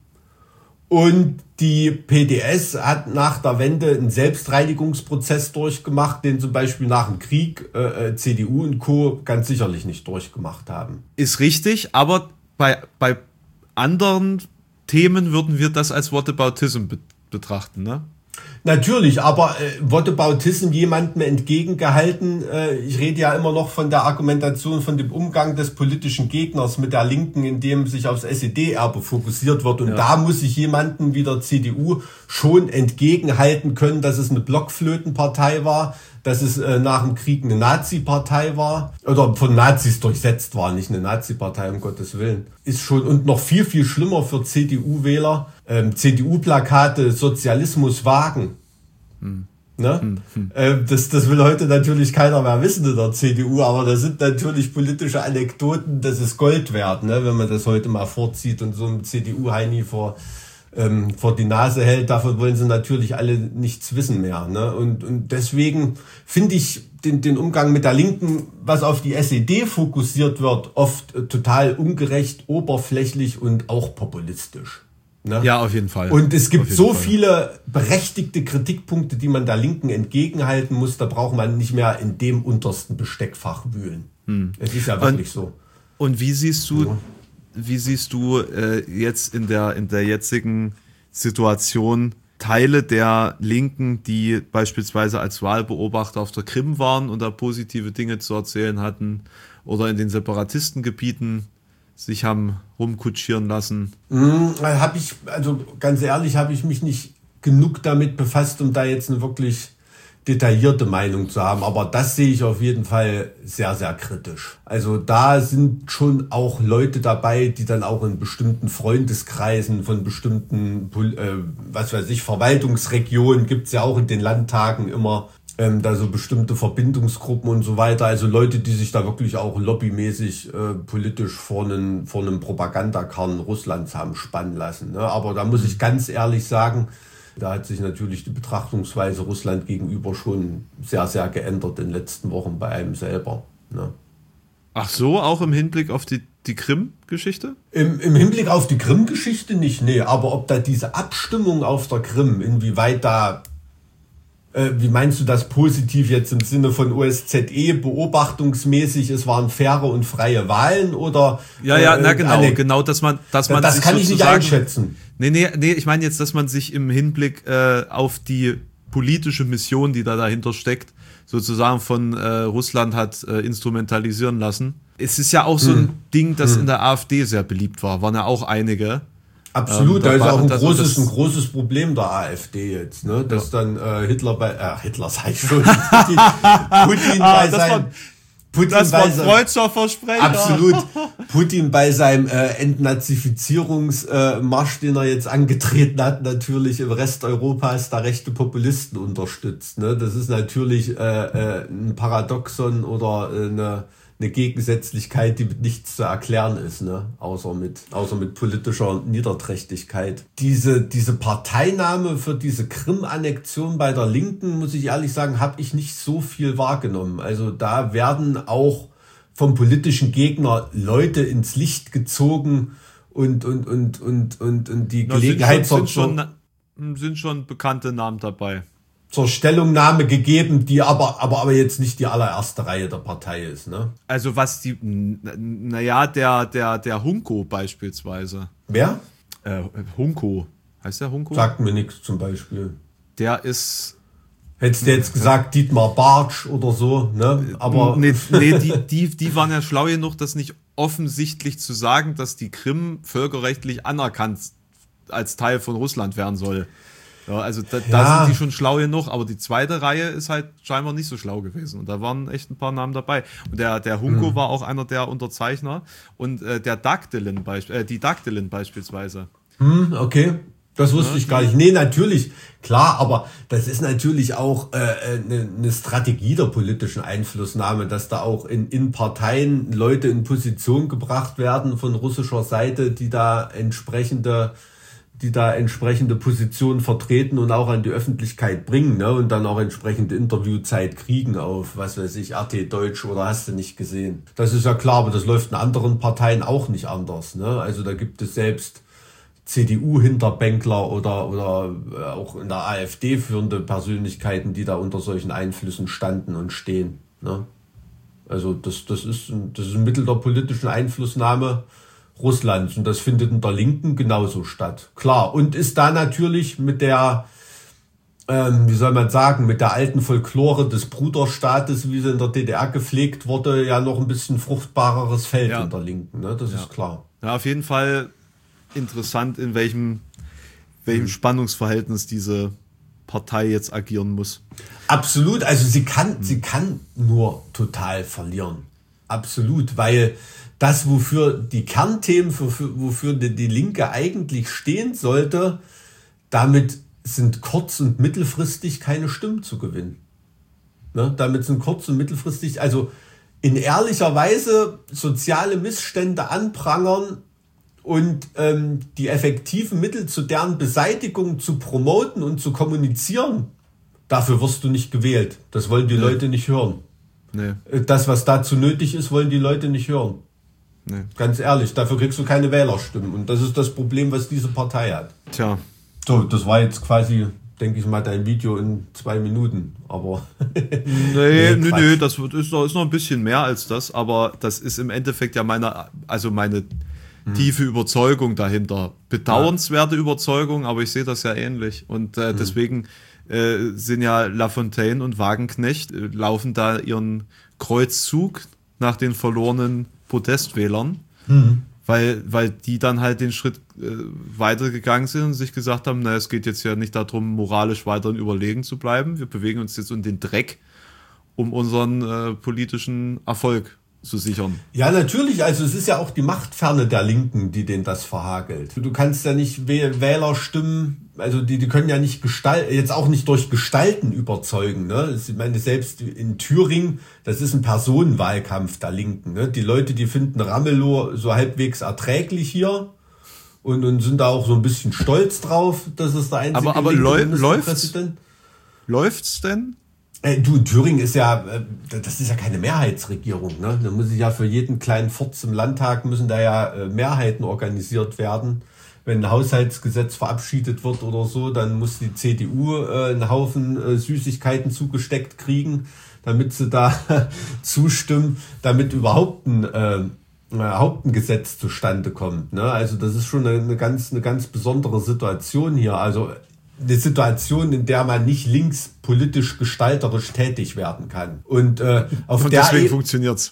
und die P D S hat nach der Wende einen Selbstreinigungsprozess durchgemacht, den zum Beispiel nach dem Krieg äh, C D U und Co. ganz sicherlich nicht durchgemacht haben. Ist richtig, aber bei, bei anderen Themen würden wir das als Whataboutism be- betrachten, ne? Natürlich, aber äh, Whataboutism jemandem entgegengehalten, äh, ich rede ja immer noch von der Argumentation, von dem Umgang des politischen Gegners mit der Linken, in dem sich aufs S E D-Erbe fokussiert wird. Und Ja. da muss ich jemandem wie der C D U schon entgegenhalten können, dass es eine Blockflötenpartei war, dass es äh, nach dem Krieg eine Nazi-Partei war oder von Nazis durchsetzt war, nicht eine Nazi-Partei, um Gottes Willen. Ist schon, und noch viel, viel schlimmer für C D U-Wähler, ähm, C D U-Plakate Sozialismus wagen. Hm. Ne? Hm, hm. Äh, das, das will heute natürlich keiner mehr wissen in der C D U, aber das sind natürlich politische Anekdoten, das ist Gold wert, ne? Wenn man das heute mal vorzieht und so einem C D U-Heini vor Ähm, vor die Nase hält, davon wollen sie natürlich alle nichts wissen mehr. Ne? Und, und deswegen finde ich den, den Umgang mit der Linken, was auf die S E D fokussiert wird, oft äh, total ungerecht, oberflächlich und auch populistisch. Ne? Ja, auf jeden Fall. Und es gibt so Fall. viele berechtigte Kritikpunkte, die man der Linken entgegenhalten muss, da braucht man nicht mehr in dem untersten Besteckfach wühlen. Hm. Es ist ja wirklich und, so. Und wie siehst du... Ja. Wie siehst du äh, jetzt in der, in der jetzigen Situation Teile der Linken, die beispielsweise als Wahlbeobachter auf der Krim waren und da positive Dinge zu erzählen hatten oder in den Separatistengebieten sich haben rumkutschieren lassen? Hm, habe ich, also ganz ehrlich, habe ich mich nicht genug damit befasst, um da jetzt eine wirklich detaillierte Meinung zu haben, aber das sehe ich auf jeden Fall sehr, sehr kritisch. Also da sind schon auch Leute dabei, die dann auch in bestimmten Freundeskreisen von bestimmten, äh, was weiß ich, Verwaltungsregionen, gibt's ja auch in den Landtagen immer ähm, da so bestimmte Verbindungsgruppen und so weiter. Also Leute, die sich da wirklich auch lobbymäßig äh, politisch vor einem, vor einem Propagandakarren Russlands haben spannen lassen. Ne? Aber da muss ich ganz ehrlich sagen, da hat sich natürlich die Betrachtungsweise Russland gegenüber schon sehr, sehr geändert in den letzten Wochen bei einem selber. Ne? Ach so, auch im Hinblick auf die, die Krim-Geschichte? Im, Im Hinblick auf die Krim-Geschichte nicht, nee. Aber ob da diese Abstimmung auf der Krim, inwieweit da, äh, wie meinst du das positiv jetzt im Sinne von O S Z E, beobachtungsmäßig, es waren faire und freie Wahlen oder... Ja, ja, äh, na genau, eine, genau, dass man, dass man das sich kann ich nicht einschätzen. Nee, nee, nee, ich meine jetzt, dass man sich im Hinblick äh, auf die politische Mission, die da dahinter steckt, sozusagen von äh, Russland hat äh, instrumentalisieren lassen. Es ist ja auch so ein hm. Ding, das hm. in der AfD sehr beliebt war, waren ja auch einige. Absolut, ähm, da ist auch ein also großes, das, ein großes Problem der AfD jetzt, ne? Dass ja. dann äh, Hitler bei, äh, Hitler sag ich schon, Putin, Putin ah, bei seinem... Putin das war ein seinem, freudscher Versprecher. Absolut. Putin bei seinem äh, Entnazifizierungsmarsch, äh, den er jetzt angetreten hat, natürlich im Rest Europas da rechte Populisten unterstützt. Ne? Das ist natürlich äh, äh, ein Paradoxon oder äh, eine, eine Gegensätzlichkeit, die mit nichts zu erklären ist, ne? außer mit außer mit politischer Niederträchtigkeit. Diese diese Parteinahme für diese Krim-Annexion bei der Linken, muss ich ehrlich sagen, habe ich nicht so viel wahrgenommen. Also da werden auch vom politischen Gegner Leute ins Licht gezogen und und und und und, und die Na, Gelegenheit sind schon, sind, schon, sind schon bekannte Namen dabei. Zur Stellungnahme gegeben, die aber, aber, aber jetzt nicht die allererste Reihe der Partei ist, ne? Also was die, naja, der, der, der Hunko beispielsweise. Wer? Äh, Hunko. Heißt der Hunko? Sagt mir nichts zum Beispiel. Der ist... Hättest du jetzt gesagt Dietmar Bartsch oder so, ne? Aber... Nee, nee die, die, die waren ja schlau genug, das nicht offensichtlich zu sagen, dass die Krim völkerrechtlich anerkannt als Teil von Russland werden soll. Ja, also da, Ja. da sind die schon schlau genug, aber die zweite Reihe ist halt scheinbar nicht so schlau gewesen. Und da waren echt ein paar Namen dabei. Und der, der Hunko mhm. war auch einer der Unterzeichner. Und äh, der Dagdelin, beisp- äh, die Dagdelin beispielsweise. Hm, okay. Das wusste ja, ich gar nicht. Nee, natürlich, klar, aber das ist natürlich auch äh, eine, eine Strategie der politischen Einflussnahme, dass da auch in, in Parteien Leute in Position gebracht werden von russischer Seite, die da entsprechende, die da entsprechende Positionen vertreten und auch an die Öffentlichkeit bringen, ne, und dann auch entsprechende Interviewzeit kriegen auf, was weiß ich, R T Deutsch oder hast du nicht gesehen. Das ist ja klar, aber das läuft in anderen Parteien auch nicht anders, ne? Also da gibt es selbst C D U-Hinterbänkler oder, oder auch in der AfD führende Persönlichkeiten, die da unter solchen Einflüssen standen und stehen. Ne? Also das, das, ist ein, das ist ein Mittel der politischen Einflussnahme Russlands und das findet in der Linken genauso statt. Klar, und ist da natürlich mit der, ähm, wie soll man sagen, mit der alten Folklore des Bruderstaates, wie sie in der D D R gepflegt wurde, ja noch ein bisschen fruchtbareres Feld ja. in der Linken. Ne? Das ja. ist klar. Ja, auf jeden Fall interessant, in welchem, welchem Spannungsverhältnis diese Partei jetzt agieren muss. Absolut, also sie kann, mhm. sie kann nur total verlieren. Absolut, weil das, wofür die Kernthemen, für, für, wofür die, die Linke eigentlich stehen sollte, damit sind kurz- und mittelfristig keine Stimmen zu gewinnen. Ne? Damit sind kurz- und mittelfristig, also in ehrlicher Weise soziale Missstände anprangern und ähm, die effektiven Mittel zu deren Beseitigung zu promoten und zu kommunizieren, dafür wirst du nicht gewählt. Das wollen die nee. Leute nicht hören. Nee. Das, was dazu nötig ist, wollen die Leute nicht hören. Nee. Ganz ehrlich, dafür kriegst du keine Wählerstimmen. Und das ist das Problem, was diese Partei hat. Tja. So, das war jetzt quasi, denke ich mal, dein Video in zwei Minuten. Aber nee, nee, nee, nee, das ist noch, ist noch ein bisschen mehr als das. Aber das ist im Endeffekt ja meine, also meine tiefe Überzeugung dahinter. Bedauernswerte ja. Überzeugung, aber ich sehe das ja ähnlich. Und äh, mhm. deswegen äh, sind ja Lafontaine und Wagenknecht, äh, laufen da ihren Kreuzzug nach den verlorenen Protestwählern, mhm. weil, weil die dann halt den Schritt äh, weitergegangen sind und sich gesagt haben, na, es geht jetzt ja nicht darum, moralisch weiterhin überlegen zu bleiben. Wir bewegen uns jetzt in den Dreck, um unseren äh, politischen Erfolg zu sichern. Ja, natürlich. Also es ist ja auch die Machtferne der Linken, die denen das verhagelt. Du kannst ja nicht Wählerstimmen, also die, die können ja nicht gestalten, jetzt auch nicht durch Gestalten überzeugen. Ne? Ich meine, selbst in Thüringen, das ist ein Personenwahlkampf der Linken. Ne? Die Leute, die finden Ramelow so halbwegs erträglich hier und, und sind da auch so ein bisschen stolz drauf, dass es der einzige aber, aber läuft's, läuft's denn? Du, Thüringen ist ja, das ist ja keine Mehrheitsregierung, ne? Da muss ich ja für jeden kleinen Furz im Landtag müssen da ja Mehrheiten organisiert werden. Wenn ein Haushaltsgesetz verabschiedet wird oder so, dann muss die C D U einen Haufen Süßigkeiten zugesteckt kriegen, damit sie da zustimmen, damit überhaupt ein, äh, überhaupt ein Gesetz zustande kommt, ne? Also das ist schon eine, eine ganz, eine ganz besondere Situation hier. Also eine Situation, in der man nicht linkspolitisch gestalterisch tätig werden kann. Und, äh, auf Und der deswegen e- funktioniert's.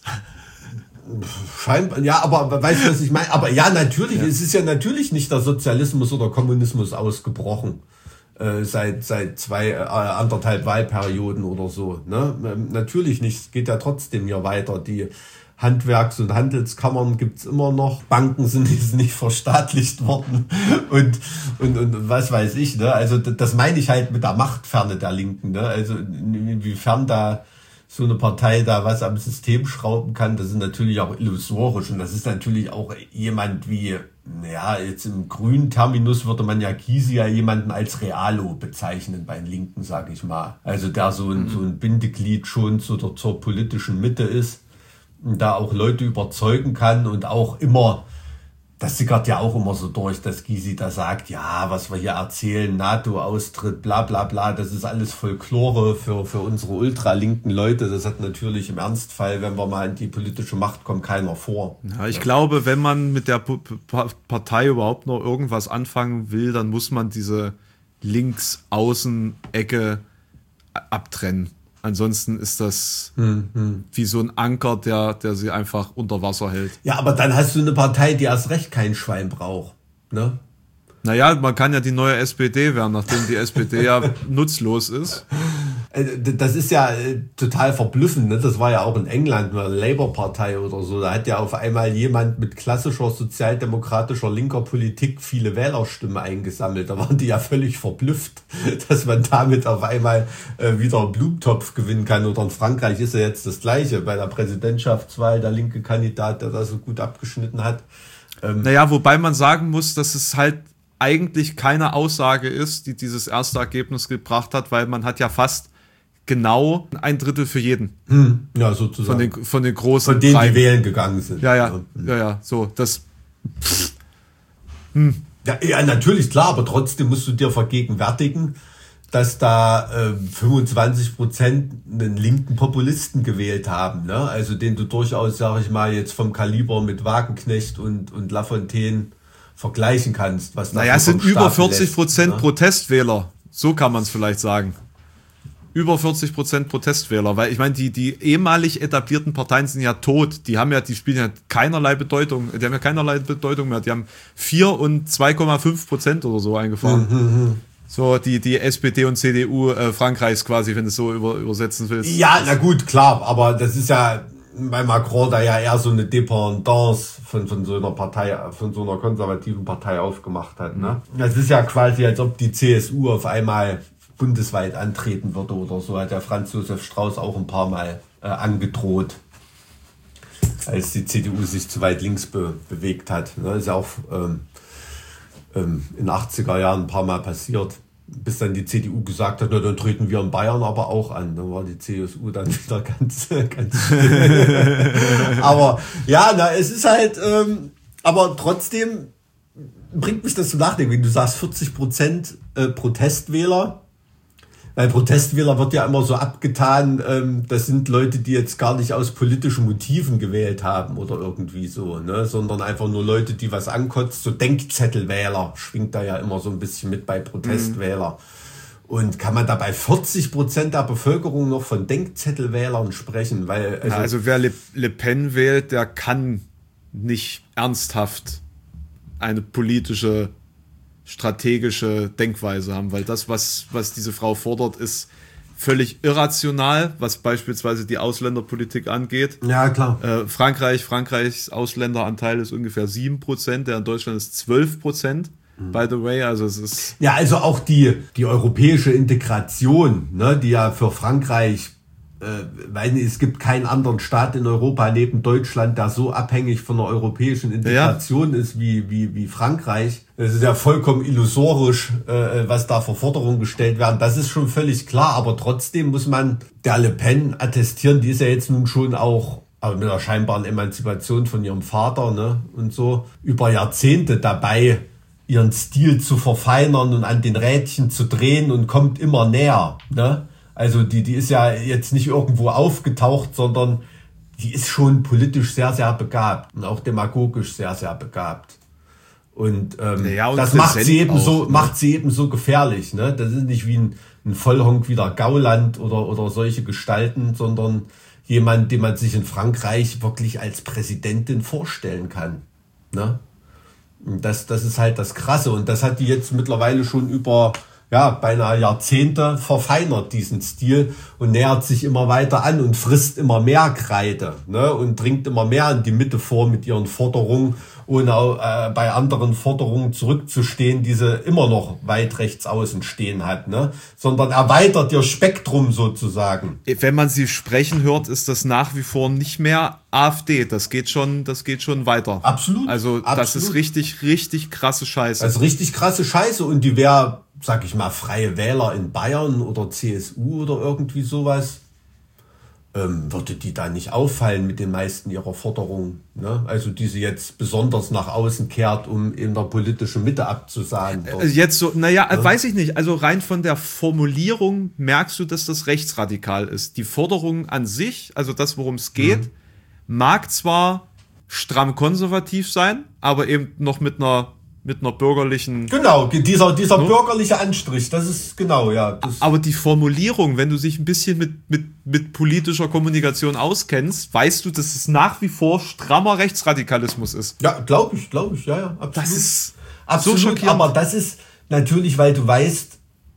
Scheinbar, ja, aber weißt du, was ich meine? Aber ja, natürlich, ja. Es ist ja natürlich nicht der Sozialismus oder Kommunismus ausgebrochen äh, seit seit zwei äh, anderthalb Wahlperioden oder so. Ne? Ähm, natürlich nicht. Es geht ja trotzdem hier weiter. Die Handwerks- und Handelskammern gibt's immer noch. Banken sind jetzt nicht verstaatlicht worden und, und, und was weiß ich. Ne? Also das meine ich halt mit der Machtferne der Linken. Ne? Also inwiefern da so eine Partei da was am System schrauben kann, das ist natürlich auch illusorisch. Und das ist natürlich auch jemand wie, ja, jetzt im grünen Terminus würde man ja Gysi ja jemanden als Realo bezeichnen bei den Linken, sage ich mal. Also der so ein, mhm. so ein Bindeglied schon zu der, zur politischen Mitte ist. Da auch Leute überzeugen kann und auch immer, das sickert ja auch immer so durch, dass Gysi da sagt, ja, was wir hier erzählen, NATO-Austritt, bla bla bla, das ist alles Folklore für, für unsere ultralinken Leute. Das hat natürlich im Ernstfall, wenn wir mal in die politische Macht kommen, keiner vor. Ja, ich ja. glaube, wenn man mit der P- P- Partei überhaupt noch irgendwas anfangen will, dann muss man diese Links-Außen-Ecke abtrennen. Ansonsten ist das hm, hm. wie so ein Anker, der, der sie einfach unter Wasser hält. Ja, aber dann hast du eine Partei, die erst recht kein Schwein braucht. Ne? Naja, man kann ja die neue S P D werden, nachdem die S P D ja nutzlos ist. Das ist ja total verblüffend, ne? Das war ja auch in England eine Labour-Partei oder so. Da hat ja auf einmal jemand mit klassischer sozialdemokratischer linker Politik viele Wählerstimmen eingesammelt. Da waren die ja völlig verblüfft, dass man damit auf einmal wieder einen Blumentopf gewinnen kann. Oder in Frankreich ist ja jetzt das Gleiche. Bei der Präsidentschaftswahl der linke Kandidat, der da so gut abgeschnitten hat. Ähm naja, wobei man sagen muss, dass es halt eigentlich keine Aussage ist, die dieses erste Ergebnis gebracht hat, weil man hat ja fast genau ein Drittel für jeden. Hm, ja, sozusagen. Von den, von den großen Von denen, drei. die wählen gegangen sind. Ja, ja, ja, ja, so, das. Hm. Ja, ja, natürlich, klar, aber trotzdem musst du dir vergegenwärtigen, dass da äh, fünfundzwanzig Prozent einen linken Populisten gewählt haben, ne? Also den du durchaus, sag ich mal, jetzt vom Kaliber mit Wagenknecht und, und Lafontaine vergleichen kannst. Was naja, es sind über vierzig Prozent lässt, ne? Protestwähler. So kann man es vielleicht sagen. Über vierzig Prozent Protestwähler, weil ich meine, die, die ehemalig etablierten Parteien sind ja tot. Die haben ja, die spielen ja keinerlei Bedeutung, die haben ja keinerlei Bedeutung mehr. Die haben vier und zwei Komma fünf Prozent oder so eingefahren. Mhm. So, die, die S P D und C D U äh, Frankreichs quasi, wenn du es so über, übersetzen willst. Ja, na gut, klar, aber das ist ja, weil Macron da ja eher so eine Dependance von, von so einer Partei, von so einer konservativen Partei aufgemacht hat, ne? Das ist ja quasi, als ob die C S U auf einmal bundesweit antreten würde oder so, hat der Franz Josef Strauß auch ein paar Mal äh, angedroht, als die C D U sich zu weit links be bewegt hat. Ne? Ist ja auch ähm, ähm, in den achtziger Jahren ein paar Mal passiert, bis dann die C D U gesagt hat, na, dann treten wir in Bayern aber auch an. Dann war die C S U dann wieder ganz, ganz aber ja, na, es ist halt, ähm, aber trotzdem bringt mich das zum Nachdenken, wenn du sagst vierzig Prozent äh, Protestwähler. Weil Protestwähler wird ja immer so abgetan, ähm, das sind Leute, die jetzt gar nicht aus politischen Motiven gewählt haben oder irgendwie so, ne, sondern einfach nur Leute, die was ankotzt. So Denkzettelwähler schwingt da ja immer so ein bisschen mit bei Protestwähler. Mhm. Und kann man da bei vierzig Prozent der Bevölkerung noch von Denkzettelwählern sprechen? Weil also, ja, also wer Le, Le Pen wählt, der kann nicht ernsthaft eine politische strategische Denkweise haben, weil das, was, was diese Frau fordert, ist völlig irrational, was beispielsweise die Ausländerpolitik angeht. Ja, klar. Äh, Frankreich, Frankreichs Ausländeranteil ist ungefähr sieben Prozent, der in Deutschland ist zwölf Prozent, mhm. by the way, also es ist... Ja, also auch die, die europäische Integration, ne, die ja für Frankreich, äh, weil es gibt keinen anderen Staat in Europa neben Deutschland, der so abhängig von der europäischen Integration ja. ist wie, wie, wie Frankreich. Es ist ja vollkommen illusorisch, äh, was da für Forderungen gestellt werden. Das ist schon völlig klar, aber trotzdem muss man der Le Pen attestieren, die ist ja jetzt nun schon auch, aber mit einer scheinbaren Emanzipation von ihrem Vater, ne, und so, über Jahrzehnte dabei, ihren Stil zu verfeinern und an den Rädchen zu drehen und kommt immer näher, ne? Also die, die ist ja jetzt nicht irgendwo aufgetaucht, sondern die ist schon politisch sehr, sehr begabt und auch demagogisch sehr, sehr begabt. Und, ähm, ja, und das macht sie eben auch, so, ne? macht sie eben so gefährlich, ne? Das ist nicht wie ein, ein Vollhonk wie der Gauland oder, oder solche Gestalten, sondern jemand, den man sich in Frankreich wirklich als Präsidentin vorstellen kann, ne? Und das, das ist halt das Krasse. Und das hat die jetzt mittlerweile schon über, ja, beinahe Jahrzehnte verfeinert, diesen Stil, und nähert sich immer weiter an und frisst immer mehr Kreide, ne, und dringt immer mehr in die Mitte vor mit ihren Forderungen, ohne äh, bei anderen Forderungen zurückzustehen, die sie immer noch weit rechts außen stehen hat, ne, sondern erweitert ihr Spektrum sozusagen. Wenn man sie sprechen hört, ist das nach wie vor nicht mehr AfD, das geht schon, das geht schon weiter. Absolut. Also absolut. Das ist richtig, richtig krasse Scheiße. Das ist richtig krasse Scheiße, und die wäre, sag ich mal, Freie Wähler in Bayern oder C S U oder irgendwie sowas, ähm, würde die da nicht auffallen mit den meisten ihrer Forderungen, ne? Also die sie jetzt besonders nach außen kehrt, um in der politischen Mitte abzusagen. Äh, jetzt so, naja, ja? weiß ich nicht. Also rein von der Formulierung merkst du, dass das rechtsradikal ist. Die Forderung an sich, also das, worum es geht, mhm. mag zwar stramm konservativ sein, aber eben noch mit einer mit einer bürgerlichen... Genau, dieser, dieser so. bürgerliche Anstrich, das ist genau, ja. Das Aber die Formulierung, wenn du dich ein bisschen mit, mit, mit politischer Kommunikation auskennst, weißt du, dass es nach wie vor strammer Rechtsradikalismus ist. Ja, glaube ich, glaube ich, ja, ja, absolut. Das ist absolut, so schockierend. Aber das ist natürlich, weil du weißt,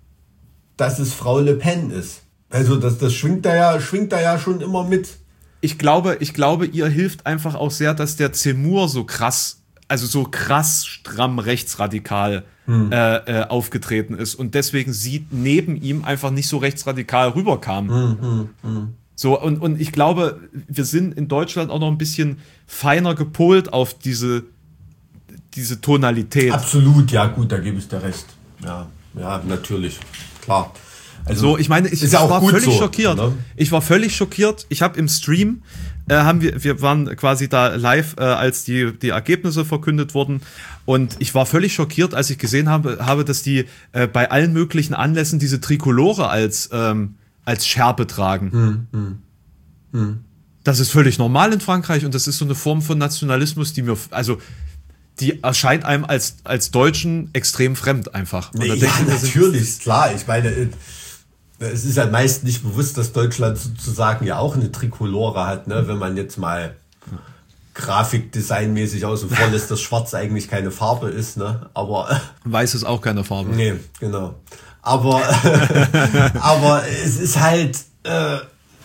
dass es Frau Le Pen ist. Also das, das schwingt da ja, schwingt da ja schon immer mit. Ich glaube, ich glaube, ihr hilft einfach auch sehr, dass der Zemmour so krass, also so krass stramm rechtsradikal hm. äh, äh, aufgetreten ist und deswegen sie neben ihm einfach nicht so rechtsradikal rüberkam. Hm, hm, hm. So, und, und ich glaube, wir sind in Deutschland auch noch ein bisschen feiner gepolt auf diese, diese Tonalität. Absolut, ja gut, da gebe ich dir recht. Ja, ja, natürlich, klar. Also, so, ich meine, ich, ist ja auch ich war gut völlig so, schockiert. Ne? Ich war völlig schockiert. Ich habe im Stream, äh, haben wir, wir waren quasi da live, äh, als die, die Ergebnisse verkündet wurden. Und ich war völlig schockiert, als ich gesehen habe, habe dass die äh, bei allen möglichen Anlässen diese Trikolore als, ähm, als Schärpe tragen. Hm, hm, hm. Das ist völlig normal in Frankreich und das ist so eine Form von Nationalismus, die mir, also die erscheint einem als, als Deutschen extrem fremd einfach. Und Nee, da ja, denke ich mir, natürlich, klar. Ich meine, es ist ja meist nicht bewusst, dass Deutschland sozusagen ja auch eine Trikolore hat, ne? Wenn man jetzt mal grafikdesignmäßig außen vor lässt, dass Schwarz eigentlich keine Farbe ist, ne? Aber weiß ist auch keine Farbe. nee, genau. Aber aber es ist halt äh,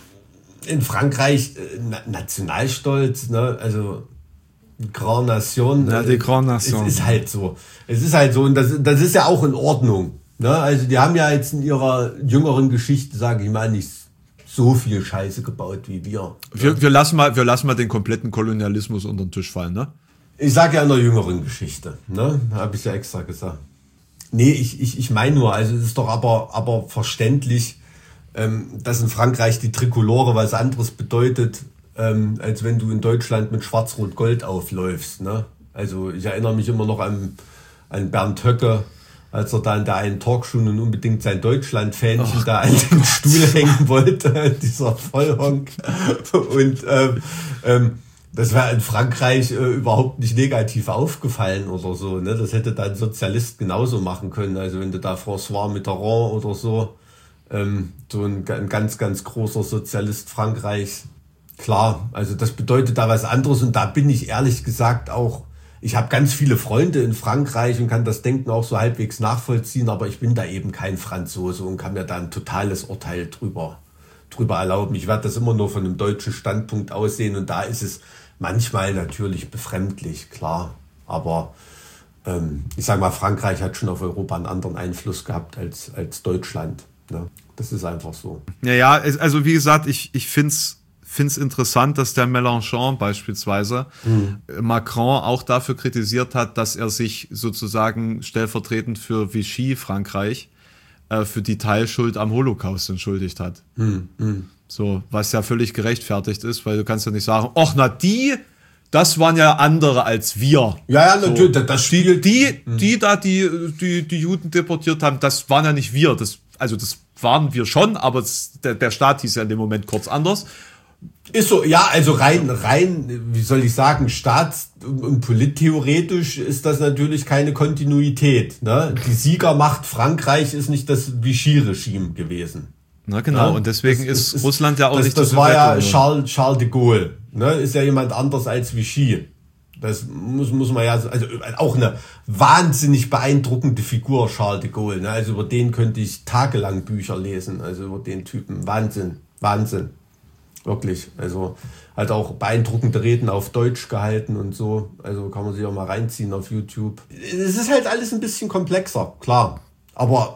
in Frankreich äh, Nationalstolz, ne? Also Grand Nation. Ja, die Grand Nation. Es ist halt so. Es ist halt so und das, das ist ja auch in Ordnung. Ne? Also die haben ja jetzt in ihrer jüngeren Geschichte, sage ich mal, nicht so viel Scheiße gebaut wie wir. Wir, wir, lassen mal, wir lassen mal den kompletten Kolonialismus unter den Tisch fallen, ne? Ich sage ja in der jüngeren Geschichte, ne? Habe ich ja extra gesagt. Nee, ich, ich, ich meine nur, also es ist doch aber, aber verständlich, ähm, dass in Frankreich die Trikolore was anderes bedeutet, ähm, als wenn du in Deutschland mit Schwarz-Rot-Gold aufläufst, ne? Also ich erinnere mich immer noch an, an Bernd Höcke, als er da in der einen Talkshow nun unbedingt sein Deutschland-Fähnchen oh, da an den Gott. Stuhl hängen wollte, dieser Vollhonk. Und ähm, ähm, das wäre in Frankreich äh, überhaupt nicht negativ aufgefallen oder so. Ne? Das hätte da ein Sozialist genauso machen können. Also wenn du da François Mitterrand oder so, ähm, so ein, ein ganz, ganz großer Sozialist Frankreichs, klar, also das bedeutet da was anderes. Und da bin ich ehrlich gesagt auch, ich habe ganz viele Freunde in Frankreich und kann das Denken auch so halbwegs nachvollziehen, aber ich bin da eben kein Franzose und kann mir da ein totales Urteil drüber, drüber erlauben. Ich werde das immer nur von einem deutschen Standpunkt aussehen und da ist es manchmal natürlich befremdlich, klar. Aber ähm, ich sage mal, Frankreich hat schon auf Europa einen anderen Einfluss gehabt als, als Deutschland. Ne? Das ist einfach so. Ja, ja, also wie gesagt, ich, ich finde es finde es interessant, dass der Mélenchon beispielsweise mhm. Macron auch dafür kritisiert hat, dass er sich sozusagen stellvertretend für Vichy, Frankreich, äh, für die Teilschuld am Holocaust entschuldigt hat. Mhm. Mhm. So, was ja völlig gerechtfertigt ist, weil du kannst ja nicht sagen, ach na die, das waren ja andere als wir. Ja, ja, natürlich, so, das spiegelt. Die, die, die da die, die, die Juden deportiert haben, das waren ja nicht wir. Das, also das waren wir schon, aber es, der, der Staat hieß ja in dem Moment kurz anders. Ist so, ja, also rein, rein, wie soll ich sagen, staats- und polittheoretisch ist das natürlich keine Kontinuität. Ne? Die Siegermacht Frankreich ist nicht das Vichy-Regime gewesen. Na genau, ja? Und deswegen das, ist, ist Russland ja auch das, nicht das war ja Charles, Charles de Gaulle. Ne? Ist ja jemand anders als Vichy. Das muss, muss man ja, also auch eine wahnsinnig beeindruckende Figur, Charles de Gaulle. Ne? Also über den könnte ich tagelang Bücher lesen, also über den Typen. Wahnsinn, Wahnsinn. Wirklich, also hat auch beeindruckende Reden auf Deutsch gehalten und so, also kann man sich auch mal reinziehen auf YouTube. Es ist halt alles ein bisschen komplexer, klar, aber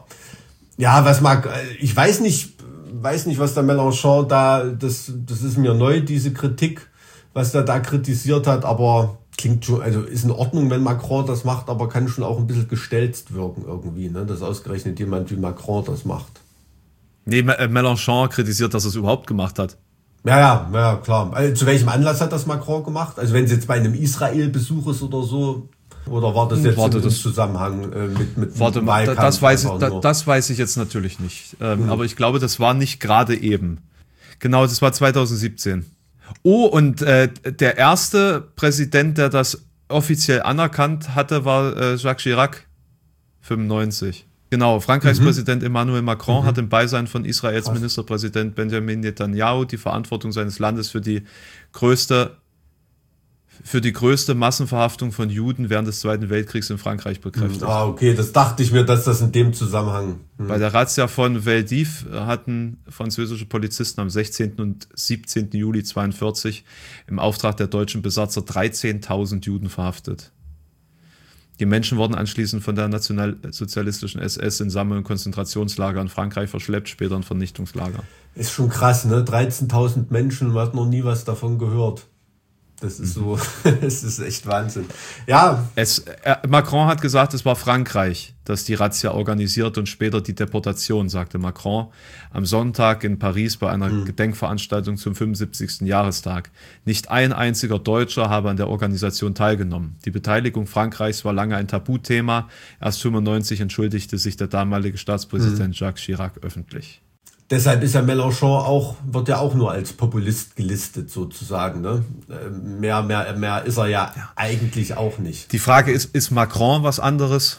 ja, was mag, ich weiß nicht, weiß nicht, was der Mélenchon da, das, das ist mir neu, diese Kritik, was der da kritisiert hat, aber klingt schon, also ist in Ordnung, wenn Macron das macht, aber kann schon auch ein bisschen gestelzt wirken irgendwie, ne, dass ausgerechnet jemand wie Macron das macht. Nee, Mélenchon kritisiert, dass er es überhaupt gemacht hat. Ja, ja, ja, klar. Also, zu welchem Anlass hat das Macron gemacht? Also wenn es jetzt bei einem Israel-Besuch ist oder so, oder war das jetzt warte, im das, Zusammenhang äh, mit mit warte, mit Wahlkampf? Das weiß ich, da, das weiß ich jetzt natürlich nicht. Ähm, mhm. Aber ich glaube, das war nicht gerade eben. Genau, das war zwanzig siebzehn. Oh, und äh, der erste Präsident, der das offiziell anerkannt hatte, war äh, Jacques Chirac, fünfundneunzig. Genau, Frankreichs mhm. Präsident Emmanuel Macron mhm. hat im Beisein von Israels Krass. Ministerpräsident Benjamin Netanyahu die Verantwortung seines Landes für die größte für die größte Massenverhaftung von Juden während des Zweiten Weltkriegs in Frankreich bekräftigt. Ah, okay, das dachte ich mir, dass das in dem Zusammenhang... Hm. Bei der Razzia von Veldiv hatten französische Polizisten am sechzehnten und siebzehnten Juli zweiundvierzig im Auftrag der deutschen Besatzer dreizehntausend Juden verhaftet. Die Menschen wurden anschließend von der nationalsozialistischen S S in Sammel- und Konzentrationslager in Frankreich verschleppt, später in Vernichtungslager. Ist schon krass, ne? dreizehntausend Menschen, man hat noch nie was davon gehört. Das ist so, es ist echt Wahnsinn. Ja. Es, äh, Macron hat gesagt, es war Frankreich, das die Razzia organisiert und später die Deportation, sagte Macron am Sonntag in Paris bei einer mhm. Gedenkveranstaltung zum fünfundsiebzigsten Jahrestag. Nicht ein einziger Deutscher habe an der Organisation teilgenommen. Die Beteiligung Frankreichs war lange ein Tabuthema. Erst fünfundneunzig entschuldigte sich der damalige Staatspräsident mhm. Jacques Chirac öffentlich. Deshalb ist ja Mélenchon auch, wird ja auch nur als Populist gelistet sozusagen. Ne? Mehr, mehr, mehr ist er ja, ja eigentlich auch nicht. Die Frage ist, ist Macron was anderes?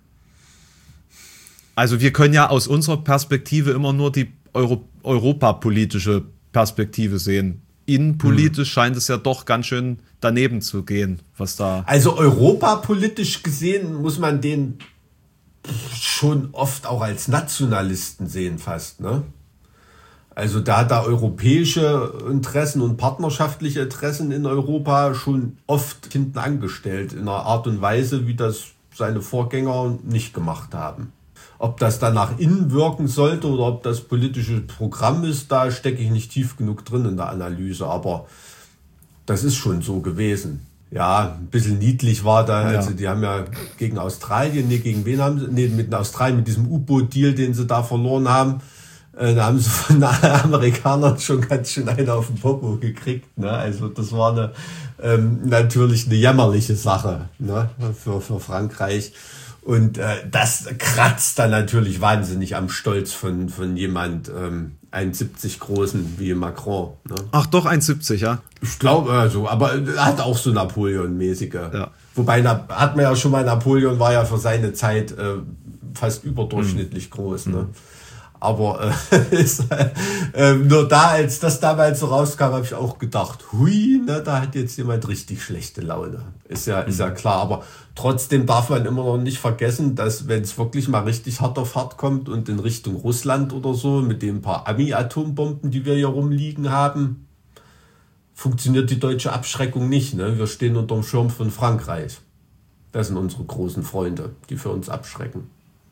Also wir können ja aus unserer Perspektive immer nur die Euro- europapolitische Perspektive sehen. Innenpolitisch hm. scheint es ja doch ganz schön daneben zu gehen, was da... Also europapolitisch gesehen muss man den schon oft auch als Nationalisten sehen fast, ne? Also da hat er europäische Interessen und partnerschaftliche Interessen in Europa schon oft hinten angestellt, in einer Art und Weise, wie das seine Vorgänger nicht gemacht haben. Ob das dann nach innen wirken sollte oder ob das politische Programm ist, da stecke ich nicht tief genug drin in der Analyse, aber das ist schon so gewesen. Ja, ein bisschen niedlich war da, also ja. Die haben ja gegen Australien, nee, gegen wen haben sie, nee, mit Australien, mit diesem U-Boot-Deal, den sie da verloren haben, äh, da haben sie von den Amerikanern schon ganz schön einen auf den Popo gekriegt, ne, also das war eine, ähm, natürlich eine jämmerliche Sache, ne, für, für Frankreich. Und äh, das kratzt dann natürlich wahnsinnig am Stolz von, von jemand, ähm, eins Komma siebzig Großen wie Macron. Ne? Ach doch, eins Komma siebzig, ja? Ich glaube, also, aber er hat auch so Napoleon-mäßige. Ja. Wobei, na, hat man ja schon mal, Napoleon war ja für seine Zeit äh, fast überdurchschnittlich mhm. groß. Ne? Aber äh, ist, äh, nur da, als das damals so rauskam, habe ich auch gedacht, hui, ne, da hat jetzt jemand richtig schlechte Laune. Ist ja, mhm. ist ja klar. Aber trotzdem darf man immer noch nicht vergessen, dass wenn es wirklich mal richtig hart auf hart kommt und in Richtung Russland oder so, mit den paar Ami-Atombomben, die wir hier rumliegen haben, funktioniert die deutsche Abschreckung nicht. Ne? Wir stehen unterm Schirm von Frankreich. Das sind unsere großen Freunde, die für uns abschrecken.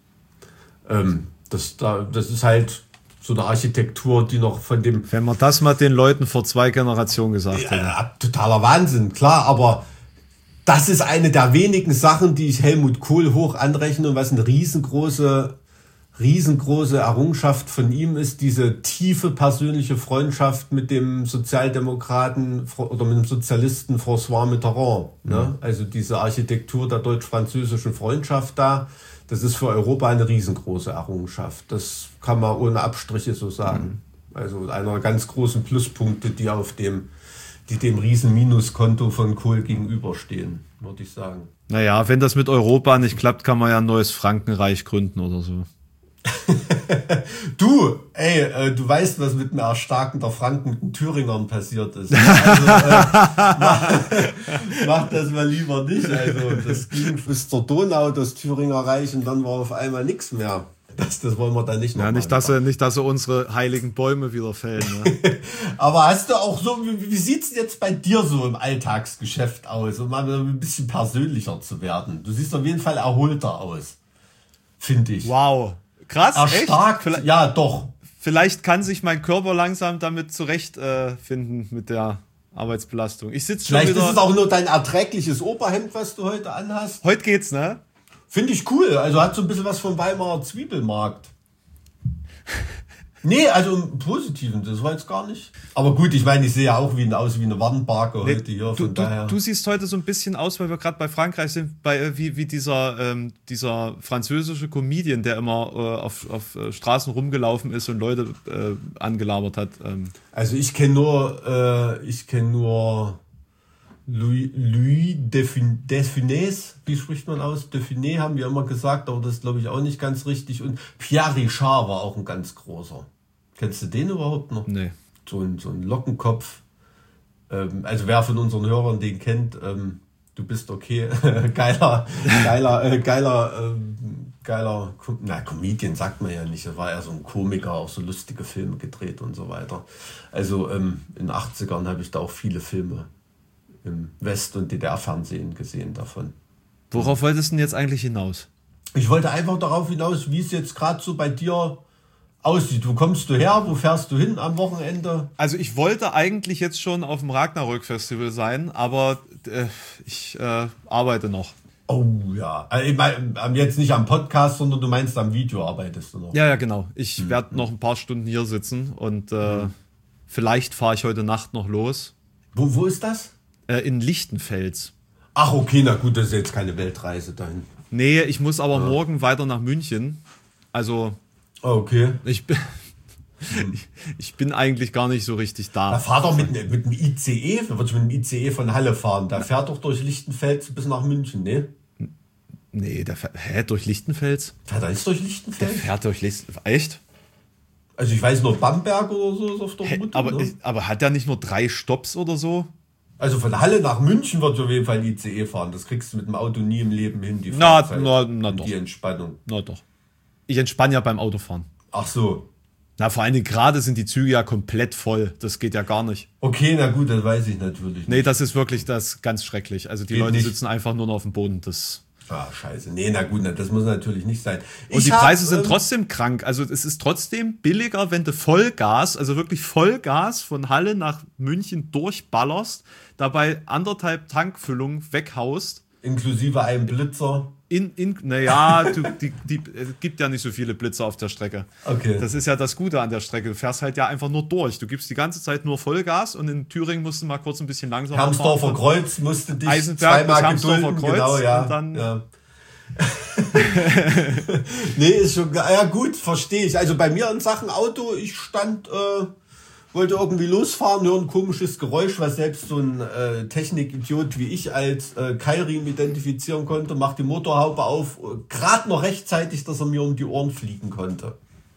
Ähm, Das, das ist halt so eine Architektur, die noch von dem... Wenn man das mal den Leuten vor zwei Generationen gesagt hätte. Ja, totaler Wahnsinn, klar, aber das ist eine der wenigen Sachen, die ich Helmut Kohl hoch anrechne und was eine riesengroße, riesengroße Errungenschaft von ihm ist, diese tiefe persönliche Freundschaft mit dem Sozialdemokraten oder mit dem Sozialisten François Mitterrand. Ne? Mhm. Also diese Architektur der deutsch-französischen Freundschaft da, das ist für Europa eine riesengroße Errungenschaft. Das kann man ohne Abstriche so sagen. Mhm. Also einer ganz großen Pluspunkte, die auf dem, die dem riesen Minuskonto von Kohl gegenüberstehen, würde ich sagen. Naja, wenn das mit Europa nicht klappt, kann man ja ein neues Frankenreich gründen oder so. Du, ey, äh, du weißt, was mit dem Erstarken der Franken mit den Thüringern passiert ist. Also, äh, mach, mach das mal lieber nicht. Also, das ging bis zur Donau, das Thüringer Reich, und dann war auf einmal nichts mehr. Das, das wollen wir dann nicht noch ja, nicht, dass sie, nicht, dass sie unsere heiligen Bäume wieder fällen. Ne? Aber hast du auch so, wie, wie sieht's jetzt bei dir so im Alltagsgeschäft aus, um mal ein bisschen persönlicher zu werden? Du siehst auf jeden Fall erholter aus, finde ich. Wow. Krass, Erstarkt, echt? Ja, doch. Vielleicht kann sich mein Körper langsam damit zurechtfinden äh, mit der Arbeitsbelastung. Ich sitze schon Vielleicht wieder... ist es auch nur dein erträgliches Oberhemd, was du heute anhast. Heute geht's, ne? Finde ich cool. Also hat so ein bisschen was vom Weimarer Zwiebelmarkt. Nee, also im Positiven, das war jetzt gar nicht. Aber gut, ich meine, ich sehe ja auch wie, aus wie eine Warnbarke nee, heute hier. Du, von daher. Du, du siehst heute so ein bisschen aus, weil wir gerade bei Frankreich sind, bei, wie, wie dieser, ähm, dieser französische Comedian, der immer äh, auf, auf Straßen rumgelaufen ist und Leute äh, angelabert hat. Ähm. Also ich kenne nur, äh, ich kenne nur Louis, Louis de Funès, wie spricht man aus? De Funès haben wir immer gesagt, aber das ist, glaube ich, auch nicht ganz richtig. Und Pierre Richard war auch ein ganz großer. Kennst du den überhaupt noch? Nee. So ein, so ein Lockenkopf. Ähm, also wer von unseren Hörern den kennt, ähm, du bist okay. geiler, geiler, äh, geiler, ähm, geiler, na, Comedian sagt man ja nicht. Er war eher so ein Komiker, auch so lustige Filme gedreht und so weiter. Also ähm, in den achtzigern habe ich da auch viele Filme im West- und D D R-Fernsehen gesehen davon. Worauf wolltest du denn jetzt eigentlich hinaus? Ich wollte einfach darauf hinaus, wie es jetzt gerade so bei dir aussieht. Wo kommst du her? Wo fährst du hin am Wochenende? Also ich wollte eigentlich jetzt schon auf dem Ragnarök-Festival sein, aber äh, ich äh, arbeite noch. Oh ja, also ich mein, jetzt nicht am Podcast, sondern du meinst am Video arbeitest du noch. Ja, ja, genau. Ich hm. werde noch ein paar Stunden hier sitzen und äh, hm. vielleicht fahre ich heute Nacht noch los. Wo, wo ist das? Äh, in Lichtenfels. Ach okay, na gut, das ist jetzt keine Weltreise dahin. Nee, ich muss aber ja. morgen weiter nach München. Also okay. ich bin... Ich, ich bin eigentlich gar nicht so richtig da. Da fahr doch mit, mit dem I C E, da würdest du mit dem I C E von Halle fahren. Da fährt doch durch Lichtenfels bis nach München, ne? Nee, der fährt, hä, durch Lichtenfels? Fährt er jetzt durch Lichtenfels? Der fährt durch Lichtenfels, echt? Also ich weiß nur, Bamberg oder so ist auf der Hä, Route. aber, ne? aber hat der nicht nur drei Stopps oder so? Also von Halle nach München wird auf jeden Fall ein I C E fahren. Das kriegst du mit dem Auto nie im Leben hin, die na, Fahrzeit na, na und doch. die Entspannung. Na doch. Ich entspanne ja beim Autofahren. Ach so. Na, vor allen Dingen gerade sind die Züge ja komplett voll. Das geht ja gar nicht. Okay, na gut, das weiß ich natürlich nicht. Nee, das ist wirklich das ganz schrecklich. Also die Geht Leute nicht. sitzen einfach nur noch auf dem Boden. Das Ah, scheiße. Nee, na gut, na, das muss natürlich nicht sein. Und Ich die hab, Preise sind ähm, trotzdem krank. Also es ist trotzdem billiger, wenn du Vollgas, also wirklich Vollgas von Halle nach München durchballerst, dabei anderthalb Tankfüllungen weghaust. Inklusive einem Blitzer. In, in, naja, du, die, die, es gibt ja nicht so viele Blitzer auf der Strecke. Okay. Das ist ja das Gute an der Strecke. Du fährst halt ja einfach nur durch. Du gibst die ganze Zeit nur Vollgas und in Thüringen musst du mal kurz ein bisschen langsamer fahren. Hermsdorfer Kreuz musste dich Eisenberg bis zweimal Hermsdorfer gedulden. Kreuz Genau, ja. und dann ja. Nee, ist schon, ja gut, verstehe ich. Also bei mir in Sachen Auto, ich stand, äh, wollte irgendwie losfahren, höre ein komisches Geräusch, was selbst so ein äh, Technikidiot wie ich als äh, Keilriemen identifizieren konnte, macht die Motorhaube auf, gerade noch rechtzeitig, dass er mir um die Ohren fliegen konnte.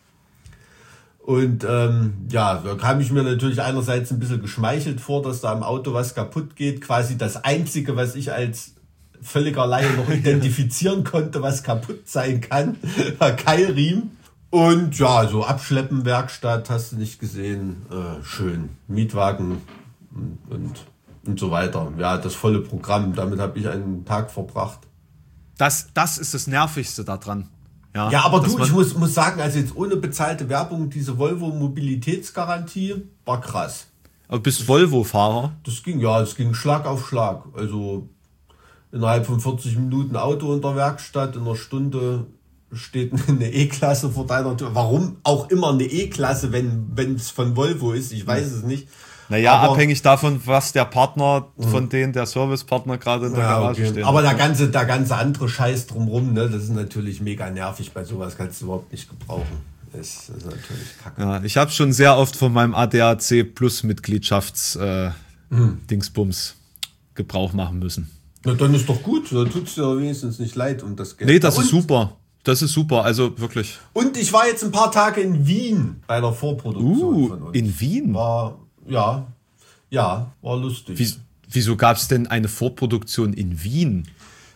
Und ähm, ja, da kam ich mir natürlich einerseits ein bisschen geschmeichelt vor, dass da am Auto was kaputt geht. Quasi das Einzige, was ich als völliger Laie noch identifizieren konnte, was kaputt sein kann, war Keilriemen. Und ja, so Abschleppen, Werkstatt, hast du nicht gesehen. Äh, schön. Mietwagen und, und, und so weiter. Ja, das volle Programm. Damit habe ich einen Tag verbracht. Das, das ist das Nervigste daran. Ja, Ja, aber du, man- ich muss, muss sagen, also jetzt ohne bezahlte Werbung, diese Volvo-Mobilitätsgarantie war krass. Aber bist du Volvo-Fahrer? Das ging, ja, es ging Schlag auf Schlag. Also innerhalb von vierzig Minuten Auto in der Werkstatt, in einer Stunde steht eine E-Klasse vor deiner Tür. Warum auch immer eine E-Klasse, wenn wenn es von Volvo ist? Ich weiß es nicht. Naja, Aber- abhängig davon, was der Partner von denen, der Servicepartner gerade in der Ja, Garage okay. steht. Aber der ganze, der ganze andere Scheiß drumrum, ne, das ist natürlich mega nervig. Bei sowas kannst du überhaupt nicht gebrauchen. Das, das ist natürlich kacke. Ja, ich habe schon sehr oft von meinem A D A C Plus Mitgliedschafts äh, Hm. Dingsbums Gebrauch machen müssen. Na, dann ist doch gut. Dann tut es dir wenigstens nicht leid um das Geld. Nee, das Und- ist super. Das ist super, also wirklich. Und ich war jetzt ein paar Tage in Wien bei der Vorproduktion Uh, von uns. in Wien? War, ja, ja, war lustig. Wie, wieso gab es denn eine Vorproduktion in Wien?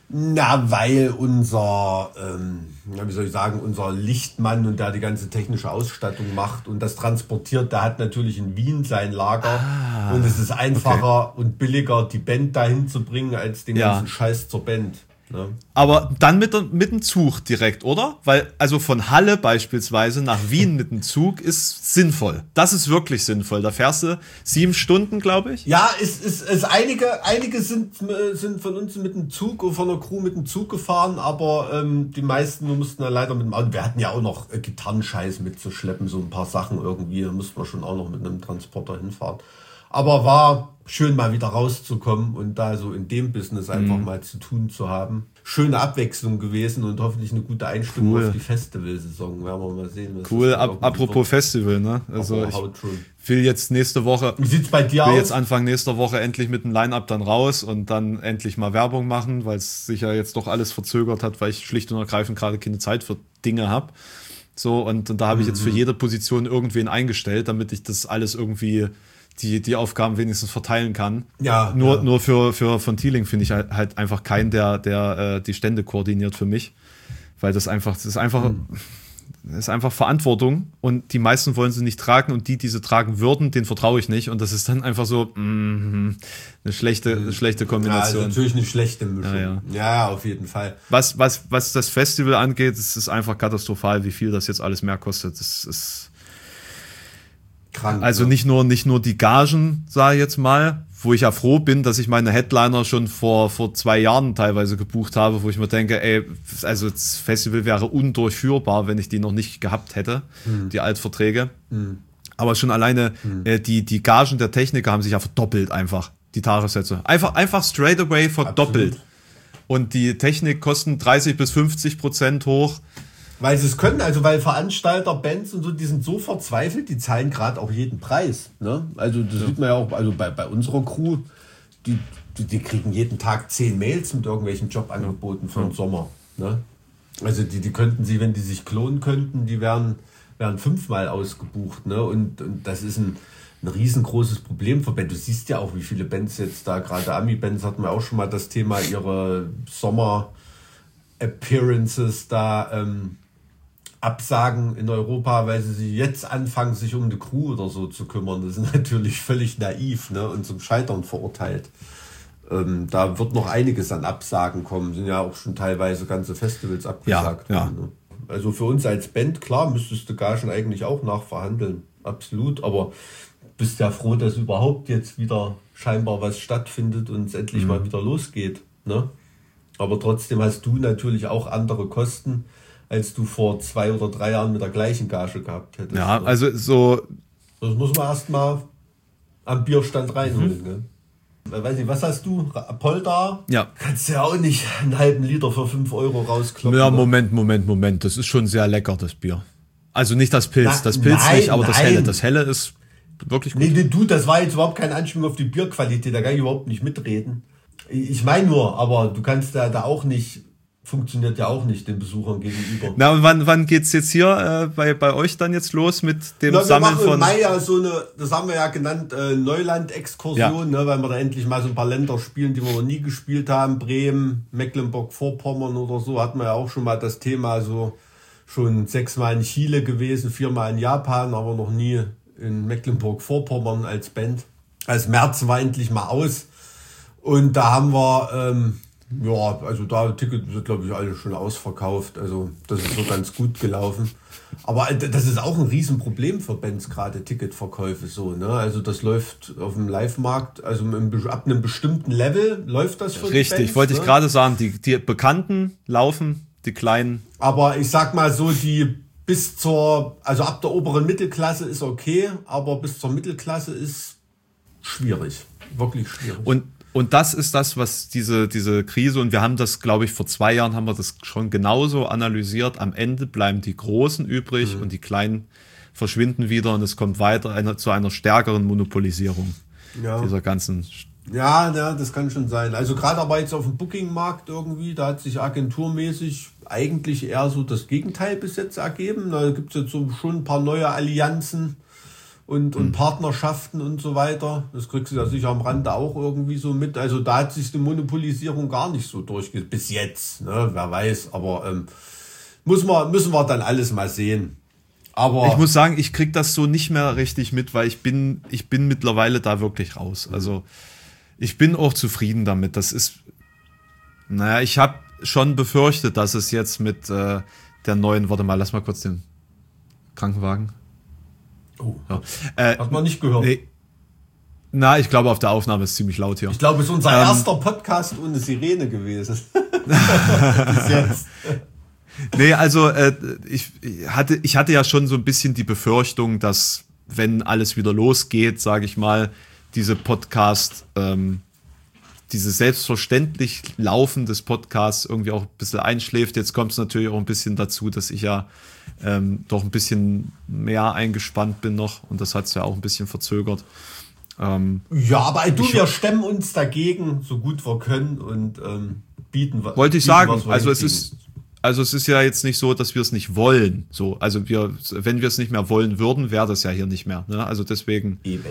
Na, weil unser, ähm, ja, wie soll ich sagen, unser Lichtmann und der die ganze technische Ausstattung macht und das transportiert, der hat natürlich in Wien sein Lager Ah, und es ist einfacher und billiger, die Band dahin zu bringen, als den Ja. ganzen Scheiß zur Band. Ne? Aber dann mit, der- mit dem Zug direkt, oder? Weil, also von Halle beispielsweise nach Wien mit dem Zug ist sinnvoll. Das ist wirklich sinnvoll. Da fährst du sieben Stunden, glaube ich. Ja, es ist, es einige, einige sind, äh, sind von uns mit dem Zug und von der Crew mit dem Zug gefahren, aber ähm, die meisten mussten ja leider mit dem Auto. Wir hatten ja auch noch äh, Gitarrenscheiß mitzuschleppen, so ein paar Sachen irgendwie. Da mussten wir schon auch noch mit einem Transporter hinfahren. Aber war schön, mal wieder rauszukommen und da so in dem Business einfach Mhm. mal zu tun zu haben. Schöne Abwechslung gewesen und hoffentlich eine gute Einstimmung Cool. auf die Festivalsaison. Werden wir mal sehen. was Cool, das ab, irgendwie apropos wird. Festival, ne? Also Aber ich haut schon. will jetzt nächste Woche, Wie sieht's bei dir will aus? jetzt Anfang nächster Woche endlich mit dem Line-Up dann raus und dann endlich mal Werbung machen, weil es sich ja jetzt doch alles verzögert hat, weil ich schlicht und ergreifend gerade keine Zeit für Dinge habe. So, und, und da habe ich jetzt für jede Position irgendwen eingestellt, damit ich das alles irgendwie, die, die Aufgaben wenigstens verteilen kann. Ja, Nur, ja. nur für, für von Thieling finde ich halt, halt einfach keinen, der, der äh, die Stände koordiniert für mich. Weil das einfach, das ist einfach, hm. das ist einfach Verantwortung und die meisten wollen sie nicht tragen und die, die sie tragen würden, denen vertraue ich nicht. Und das ist dann einfach so mm, eine schlechte, eine schlechte Kombination. Ja, also natürlich eine schlechte Mischung. Ja, ja. ja, auf jeden Fall. Was, was, was das Festival angeht, es ist einfach katastrophal, wie viel das jetzt alles mehr kostet. Das ist Krank. also ne? nicht nur, nicht nur die Gagen, sage ich jetzt mal, wo ich ja froh bin, dass ich meine Headliner schon vor, vor zwei Jahren teilweise gebucht habe, wo ich mir denke, ey, also das Festival wäre undurchführbar, wenn ich die noch nicht gehabt hätte, hm. die Altverträge. Hm. Aber schon alleine hm. äh, die, die Gagen der Techniker haben sich ja verdoppelt einfach, die Tagessätze. Einfach, einfach straight away verdoppelt. Absolut. Und die Technik kosten dreißig bis fünfzig Prozent hoch. Weil sie es können, also weil Veranstalter, Bands und so, die sind so verzweifelt, die zahlen gerade auch jeden Preis. Ne? Also das ja. sieht man ja auch, also bei, bei unserer Crew, die, die, die kriegen jeden Tag zehn Mails mit irgendwelchen Jobangeboten für den Sommer. Ne? Also die, die könnten sie, wenn die sich klonen könnten, die wären, wären fünfmal ausgebucht. Ne? Und, und das ist ein, ein riesengroßes Problem für Bands. Du siehst ja auch, wie viele Bands jetzt da, gerade Ami-Bands hatten wir auch schon mal das Thema, ihre Sommer-Appearances da ähm, absagen in Europa, weil sie sich jetzt anfangen, sich um eine Crew oder so zu kümmern. Das ist natürlich völlig naiv, ne, und zum Scheitern verurteilt. Ähm, da wird noch einiges an Absagen kommen. Sind ja auch schon teilweise ganze Festivals abgesagt ja, worden. Ja. Ne? Also für uns als Band, klar, müsstest du Gagen eigentlich auch nachverhandeln. Absolut. Aber bist ja froh, dass überhaupt jetzt wieder scheinbar was stattfindet und es endlich mhm. mal wieder losgeht. Ne? Aber trotzdem hast du natürlich auch andere Kosten, als du vor zwei oder drei Jahren mit der gleichen Gage gehabt hättest. Ja, also so... Das muss man erst mal am Bierstand reinholen. Mhm. Ne? Ich weiß nicht, was hast du? Polter? Ja. Kannst du ja auch nicht einen halben Liter für fünf Euro rauskloppen. Ja, Moment, Moment, Moment. Das ist schon sehr lecker, das Bier. Also nicht das Pilz, Na, das Pilz nein, nicht, aber nein. das Helle. Das Helle ist wirklich gut. Nee, du, das war jetzt überhaupt kein Anspielung auf die Bierqualität. Da kann ich überhaupt nicht mitreden. Ich meine nur, aber du kannst da, da auch nicht... Funktioniert ja auch nicht den Besuchern gegenüber. Na, und wann, wann geht's jetzt hier äh, bei, bei euch dann jetzt los mit dem Na, Sammeln von... Wir machen im Mai ja so eine, das haben wir ja genannt, äh, Neuland-Exkursion, ja. ne, weil wir da endlich mal so ein paar Länder spielen, die wir noch nie gespielt haben. Bremen, Mecklenburg-Vorpommern oder so, hatten wir ja auch schon mal das Thema, so schon sechsmal in Chile gewesen, viermal in Japan, aber noch nie in Mecklenburg-Vorpommern als Band. Als März war endlich mal aus und da haben wir... Ähm, Ja, also da Ticket sind, glaube ich, alle schon ausverkauft. Also das ist so ganz gut gelaufen. Aber das ist auch ein Riesenproblem für Bands, gerade Ticketverkäufe so. Ne? Also das läuft auf dem Live-Markt, also ab einem bestimmten Level läuft das für Richtig, die Bands, wollte ne? ich gerade sagen, die, die Bekannten laufen, die Kleinen. Aber ich sag mal so, die bis zur, also ab der oberen Mittelklasse ist okay, aber bis zur Mittelklasse ist schwierig. Wirklich schwierig. Und Und das ist das, was diese, diese Krise, und wir haben das, glaube ich, vor zwei Jahren haben wir das schon genauso analysiert. Am Ende bleiben die Großen übrig mhm. und die Kleinen verschwinden wieder und es kommt weiter eine, zu einer stärkeren Monopolisierung ja. dieser ganzen... Ja, ja, das kann schon sein. Also gerade aber jetzt auf dem Booking-Markt irgendwie, da hat sich agenturmäßig eigentlich eher so das Gegenteil bis jetzt ergeben. Da gibt es jetzt so schon ein paar neue Allianzen und, und mhm. Partnerschaften und so weiter. Das kriegst du ja sicher am Rande auch irgendwie so mit. Also da hat sich die Monopolisierung gar nicht so durchgesetzt. Bis jetzt, ne? Wer weiß. Aber ähm, muss man, müssen wir dann alles mal sehen. Aber ich muss sagen, ich krieg das so nicht mehr richtig mit, weil ich bin, ich bin mittlerweile da wirklich raus. Also ich bin auch zufrieden damit. Das ist, naja, ich habe schon befürchtet, dass es jetzt mit äh, der neuen, warte mal, lass mal kurz den Krankenwagen. Oh, ja. äh, hat man nicht gehört. Nee. Na, ich glaube, auf der Aufnahme ist ziemlich laut hier. Ich glaube, es ist unser ähm, erster Podcast ohne Sirene gewesen. Bis jetzt. Nee, also äh, ich, hatte, ich hatte ja schon so ein bisschen die Befürchtung, dass, wenn alles wieder losgeht, sage ich mal, diese Podcast, ähm, diese selbstverständlich Laufen des Podcasts irgendwie auch ein bisschen einschläft. Jetzt kommt es natürlich auch ein bisschen dazu, dass ich ja ähm, doch ein bisschen mehr eingespannt bin noch und das hat es ja auch ein bisschen verzögert. Ähm, ja, aber du, ich, wir stemmen uns dagegen, so gut wir können und ähm, bieten was. Wollte ich sagen, also es ist also es ist ja jetzt nicht so, dass wir es nicht wollen. So, also wir, wenn wir es nicht mehr wollen würden, wäre das ja hier nicht mehr. Ne? Also deswegen Eben.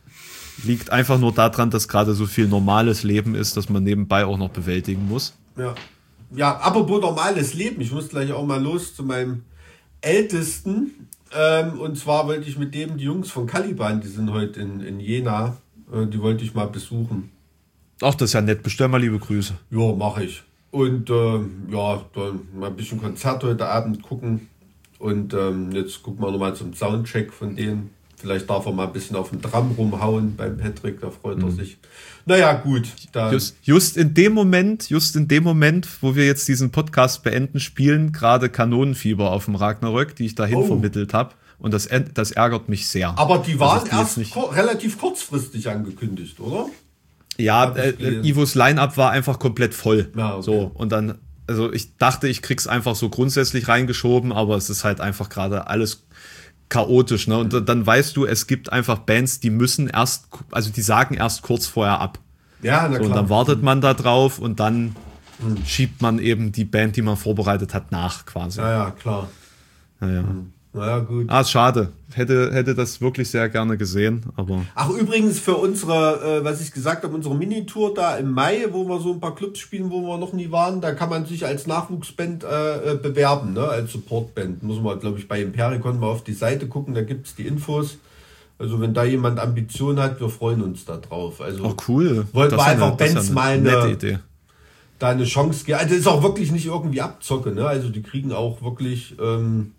Liegt einfach nur daran, dass gerade so viel normales Leben ist, dass man nebenbei auch noch bewältigen muss. Ja, ja, apropos normales Leben. Ich muss gleich auch mal los zu meinem Ältesten. Ähm, und zwar wollte ich mit dem, die Jungs von Caliban, die sind heute in, in Jena, äh, die wollte ich mal besuchen. Ach, das ist ja nett. Bestell mal liebe Grüße. Ja, mache ich. Und ähm, ja, dann mal ein bisschen Konzert heute Abend gucken. Und ähm, jetzt gucken wir nochmal zum Soundcheck von denen. Vielleicht darf er mal ein bisschen auf dem Drum rumhauen beim Patrick, da freut er sich. Naja, gut. Dann just, just in dem Moment, just in dem Moment, wo wir jetzt diesen Podcast beenden, spielen gerade Kanonenfieber auf dem Ragnarök, die ich dahin Oh. vermittelt habe. Und das, das ärgert mich sehr. aber die waren Also ich die erst jetzt nicht- ko- relativ kurzfristig angekündigt, oder? Ja, Hab ich äh, gelesen. Ivos Line-Up war einfach komplett voll. Ja, okay. So, und dann, also ich dachte, ich krieg's einfach so grundsätzlich reingeschoben, aber es ist halt einfach gerade alles chaotisch, ne? Und dann weißt du, es gibt einfach Bands, die müssen erst, also die sagen erst kurz vorher ab. Ja, na So, klar. und dann wartet man da drauf und dann schiebt man eben die Band, die man vorbereitet hat, nach quasi. Ja, ja, klar. Naja. Naja, gut. Ah, ist schade. Hätte, hätte das wirklich sehr gerne gesehen, aber. Ach, übrigens für unsere, äh, was ich gesagt habe, unsere Minitour da im Mai, wo wir so ein paar Clubs spielen, wo wir noch nie waren, da kann man sich als Nachwuchsband äh, äh, bewerben, ne? Als Supportband. Muss man, glaube ich, bei Impericon mal auf die Seite gucken, da gibt's die Infos. Also wenn da jemand Ambition hat, wir freuen uns da drauf. Also Oh, cool. Wollten Das wir ist eine- einfach das ist Bands eine mal eine- nette Idee. da eine Chance geben. Also das ist auch wirklich nicht irgendwie Abzocke, ne? Also die kriegen auch wirklich... Ähm,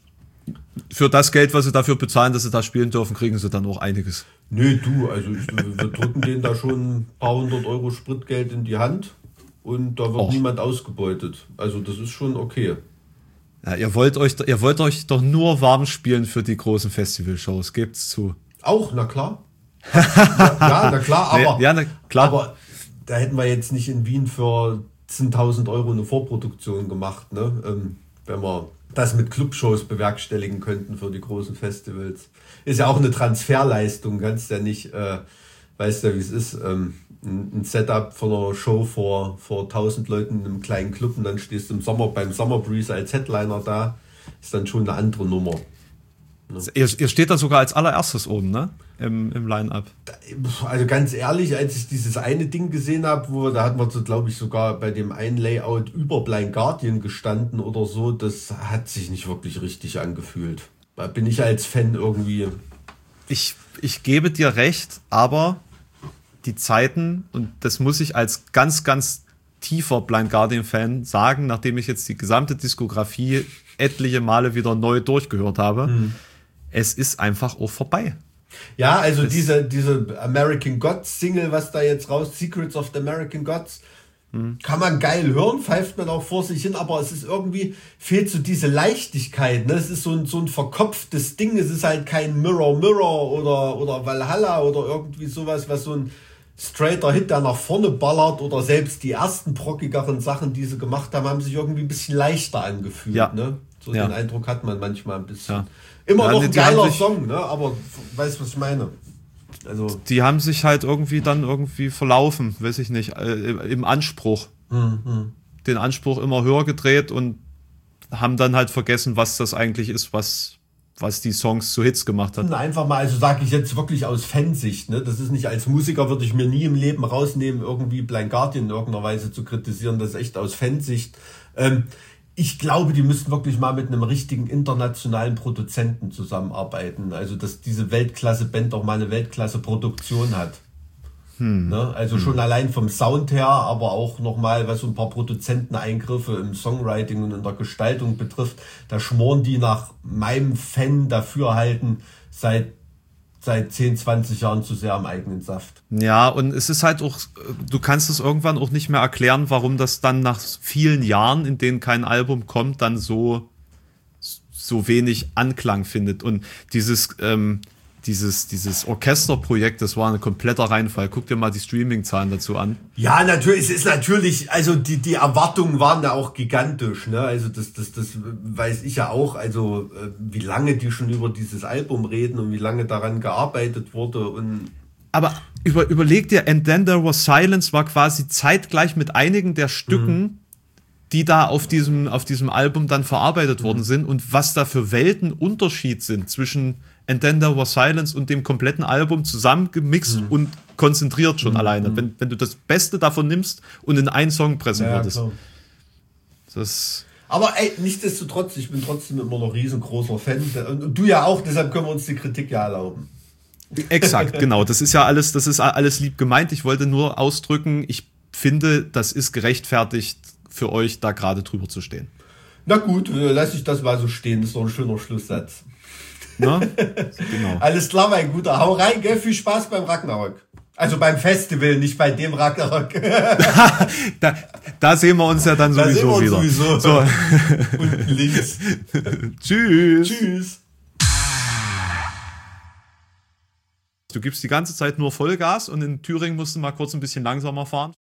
Für das Geld, was sie dafür bezahlen, dass sie da spielen dürfen, kriegen sie dann auch einiges. Nö, du, also ich, wir drücken denen da schon ein paar hundert Euro Spritgeld in die Hand und da wird Och. niemand ausgebeutet. Also das ist schon okay. Ja, ihr wollt euch, ihr wollt euch doch nur warm spielen für die großen Festivalshows, gebt's zu. Auch, na klar. Ja, ja na klar, aber, Nee, ja, na klar. aber da hätten wir jetzt nicht in Wien für zehntausend Euro eine Vorproduktion gemacht, ne? Ähm, wenn wir das mit Clubshows bewerkstelligen könnten für die großen Festivals. Ist ja auch eine Transferleistung, kannst ja nicht, äh, weißt ja, wie es ist, ähm, ein ein Setup von einer Show vor, vor tausend Leuten in einem kleinen Club und dann stehst du im Sommer beim Summer Breeze als Headliner da, ist dann schon eine andere Nummer. Ihr, ihr steht da sogar als allererstes oben, ne? Im, im Line-Up. Also ganz ehrlich, als ich dieses eine Ding gesehen habe, wo da hatten wir so, glaube ich, sogar bei dem einen Layout über Blind Guardian gestanden oder so, das hat sich nicht wirklich richtig angefühlt. Da bin ich als Fan irgendwie. Ich, ich gebe dir recht, aber die Zeiten, und das muss ich als ganz, ganz tiefer Blind Guardian-Fan sagen, nachdem ich jetzt die gesamte Diskografie etliche Male wieder neu durchgehört habe, es ist einfach auch vorbei. Ja, also Das- diese, diese American Gods Single, was da jetzt raus, Secrets of the American Gods, kann man geil hören, pfeift man auch vor sich hin, aber es ist irgendwie, fehlt so diese Leichtigkeit, ne? Es ist so ein, so ein verkopftes Ding, es ist halt kein Mirror Mirror oder, oder Valhalla oder irgendwie sowas, was so ein straighter Hit, der nach vorne ballert, oder selbst die ersten brockigeren Sachen, die sie gemacht haben, haben sich irgendwie ein bisschen leichter angefühlt, Ja. ne? So Ja. den Eindruck hat man manchmal ein bisschen. Ja. Immer Ja, noch die- ein die haben geiler sich- Song, ne? Aber weißt du, was ich meine? Also, Die haben sich halt irgendwie dann irgendwie verlaufen, weiß ich nicht, äh, im Anspruch. Den Anspruch immer höher gedreht und haben dann halt vergessen, was das eigentlich ist, was, was die Songs zu Hits gemacht hat. einfach mal, also sage ich jetzt wirklich aus Fansicht, ne? Das ist nicht, als Musiker würde ich mir nie im Leben rausnehmen, irgendwie Blind Guardian in irgendeiner Weise zu kritisieren, das ist echt aus Fansicht. Ähm, ich glaube, die müssten wirklich mal mit einem richtigen internationalen Produzenten zusammenarbeiten, also dass diese Weltklasse-Band auch mal eine Weltklasse-Produktion hat. Ne? Also schon allein vom Sound her, aber auch nochmal, was so ein paar Produzenteneingriffe im Songwriting und in der Gestaltung betrifft, da schmoren die nach meinem Fan Dafürhalten seit seit zehn, zwanzig Jahren zu sehr am eigenen Saft. Ja, und es ist halt auch, du kannst es irgendwann auch nicht mehr erklären, warum das dann nach vielen Jahren, in denen kein Album kommt, dann so, so wenig Anklang findet. Und dieses, ähm, dieses, dieses Orchesterprojekt, das war ein kompletter Reinfall. Guck dir mal die Streaming-Zahlen dazu an. Ja, natürlich, es ist natürlich, also die, die Erwartungen waren da auch gigantisch, ne? Also das, das, das weiß ich ja auch, also wie lange die schon über dieses Album reden und wie lange daran gearbeitet wurde und. Aber über, überleg dir, And Then There Was Silence war quasi zeitgleich mit einigen der Stücken, mhm. die da auf diesem, auf diesem Album dann verarbeitet mhm. worden sind und was da für Weltenunterschied sind zwischen And Then There Was Silence und dem kompletten Album zusammengemixt mhm. und konzentriert schon mhm. alleine. Wenn, wenn du das Beste davon nimmst und in einen Song pressen ja, würdest. Klar. Das Aber ey, nichtsdestotrotz, ich bin trotzdem immer noch riesengroßer Fan. Und du ja auch, deshalb können wir uns die Kritik ja erlauben. Exakt, genau. Das ist ja alles, das ist alles lieb gemeint. Ich wollte nur ausdrücken, ich finde, das ist gerechtfertigt für euch, da gerade drüber zu stehen. Na gut, lass ich das mal so stehen. Das ist doch ein schöner Schlusssatz. Na? Genau. Alles klar, mein Guter. Hau rein, gell? Viel Spaß beim Ragnarok. Also beim Festival, nicht bei dem Ragnarok. da, da sehen wir uns ja dann da sowieso sehen wir wieder. Uns sowieso. So. Unten links. Tschüss. Tschüss. Du gibst die ganze Zeit nur Vollgas und in Thüringen musst du mal kurz ein bisschen langsamer fahren.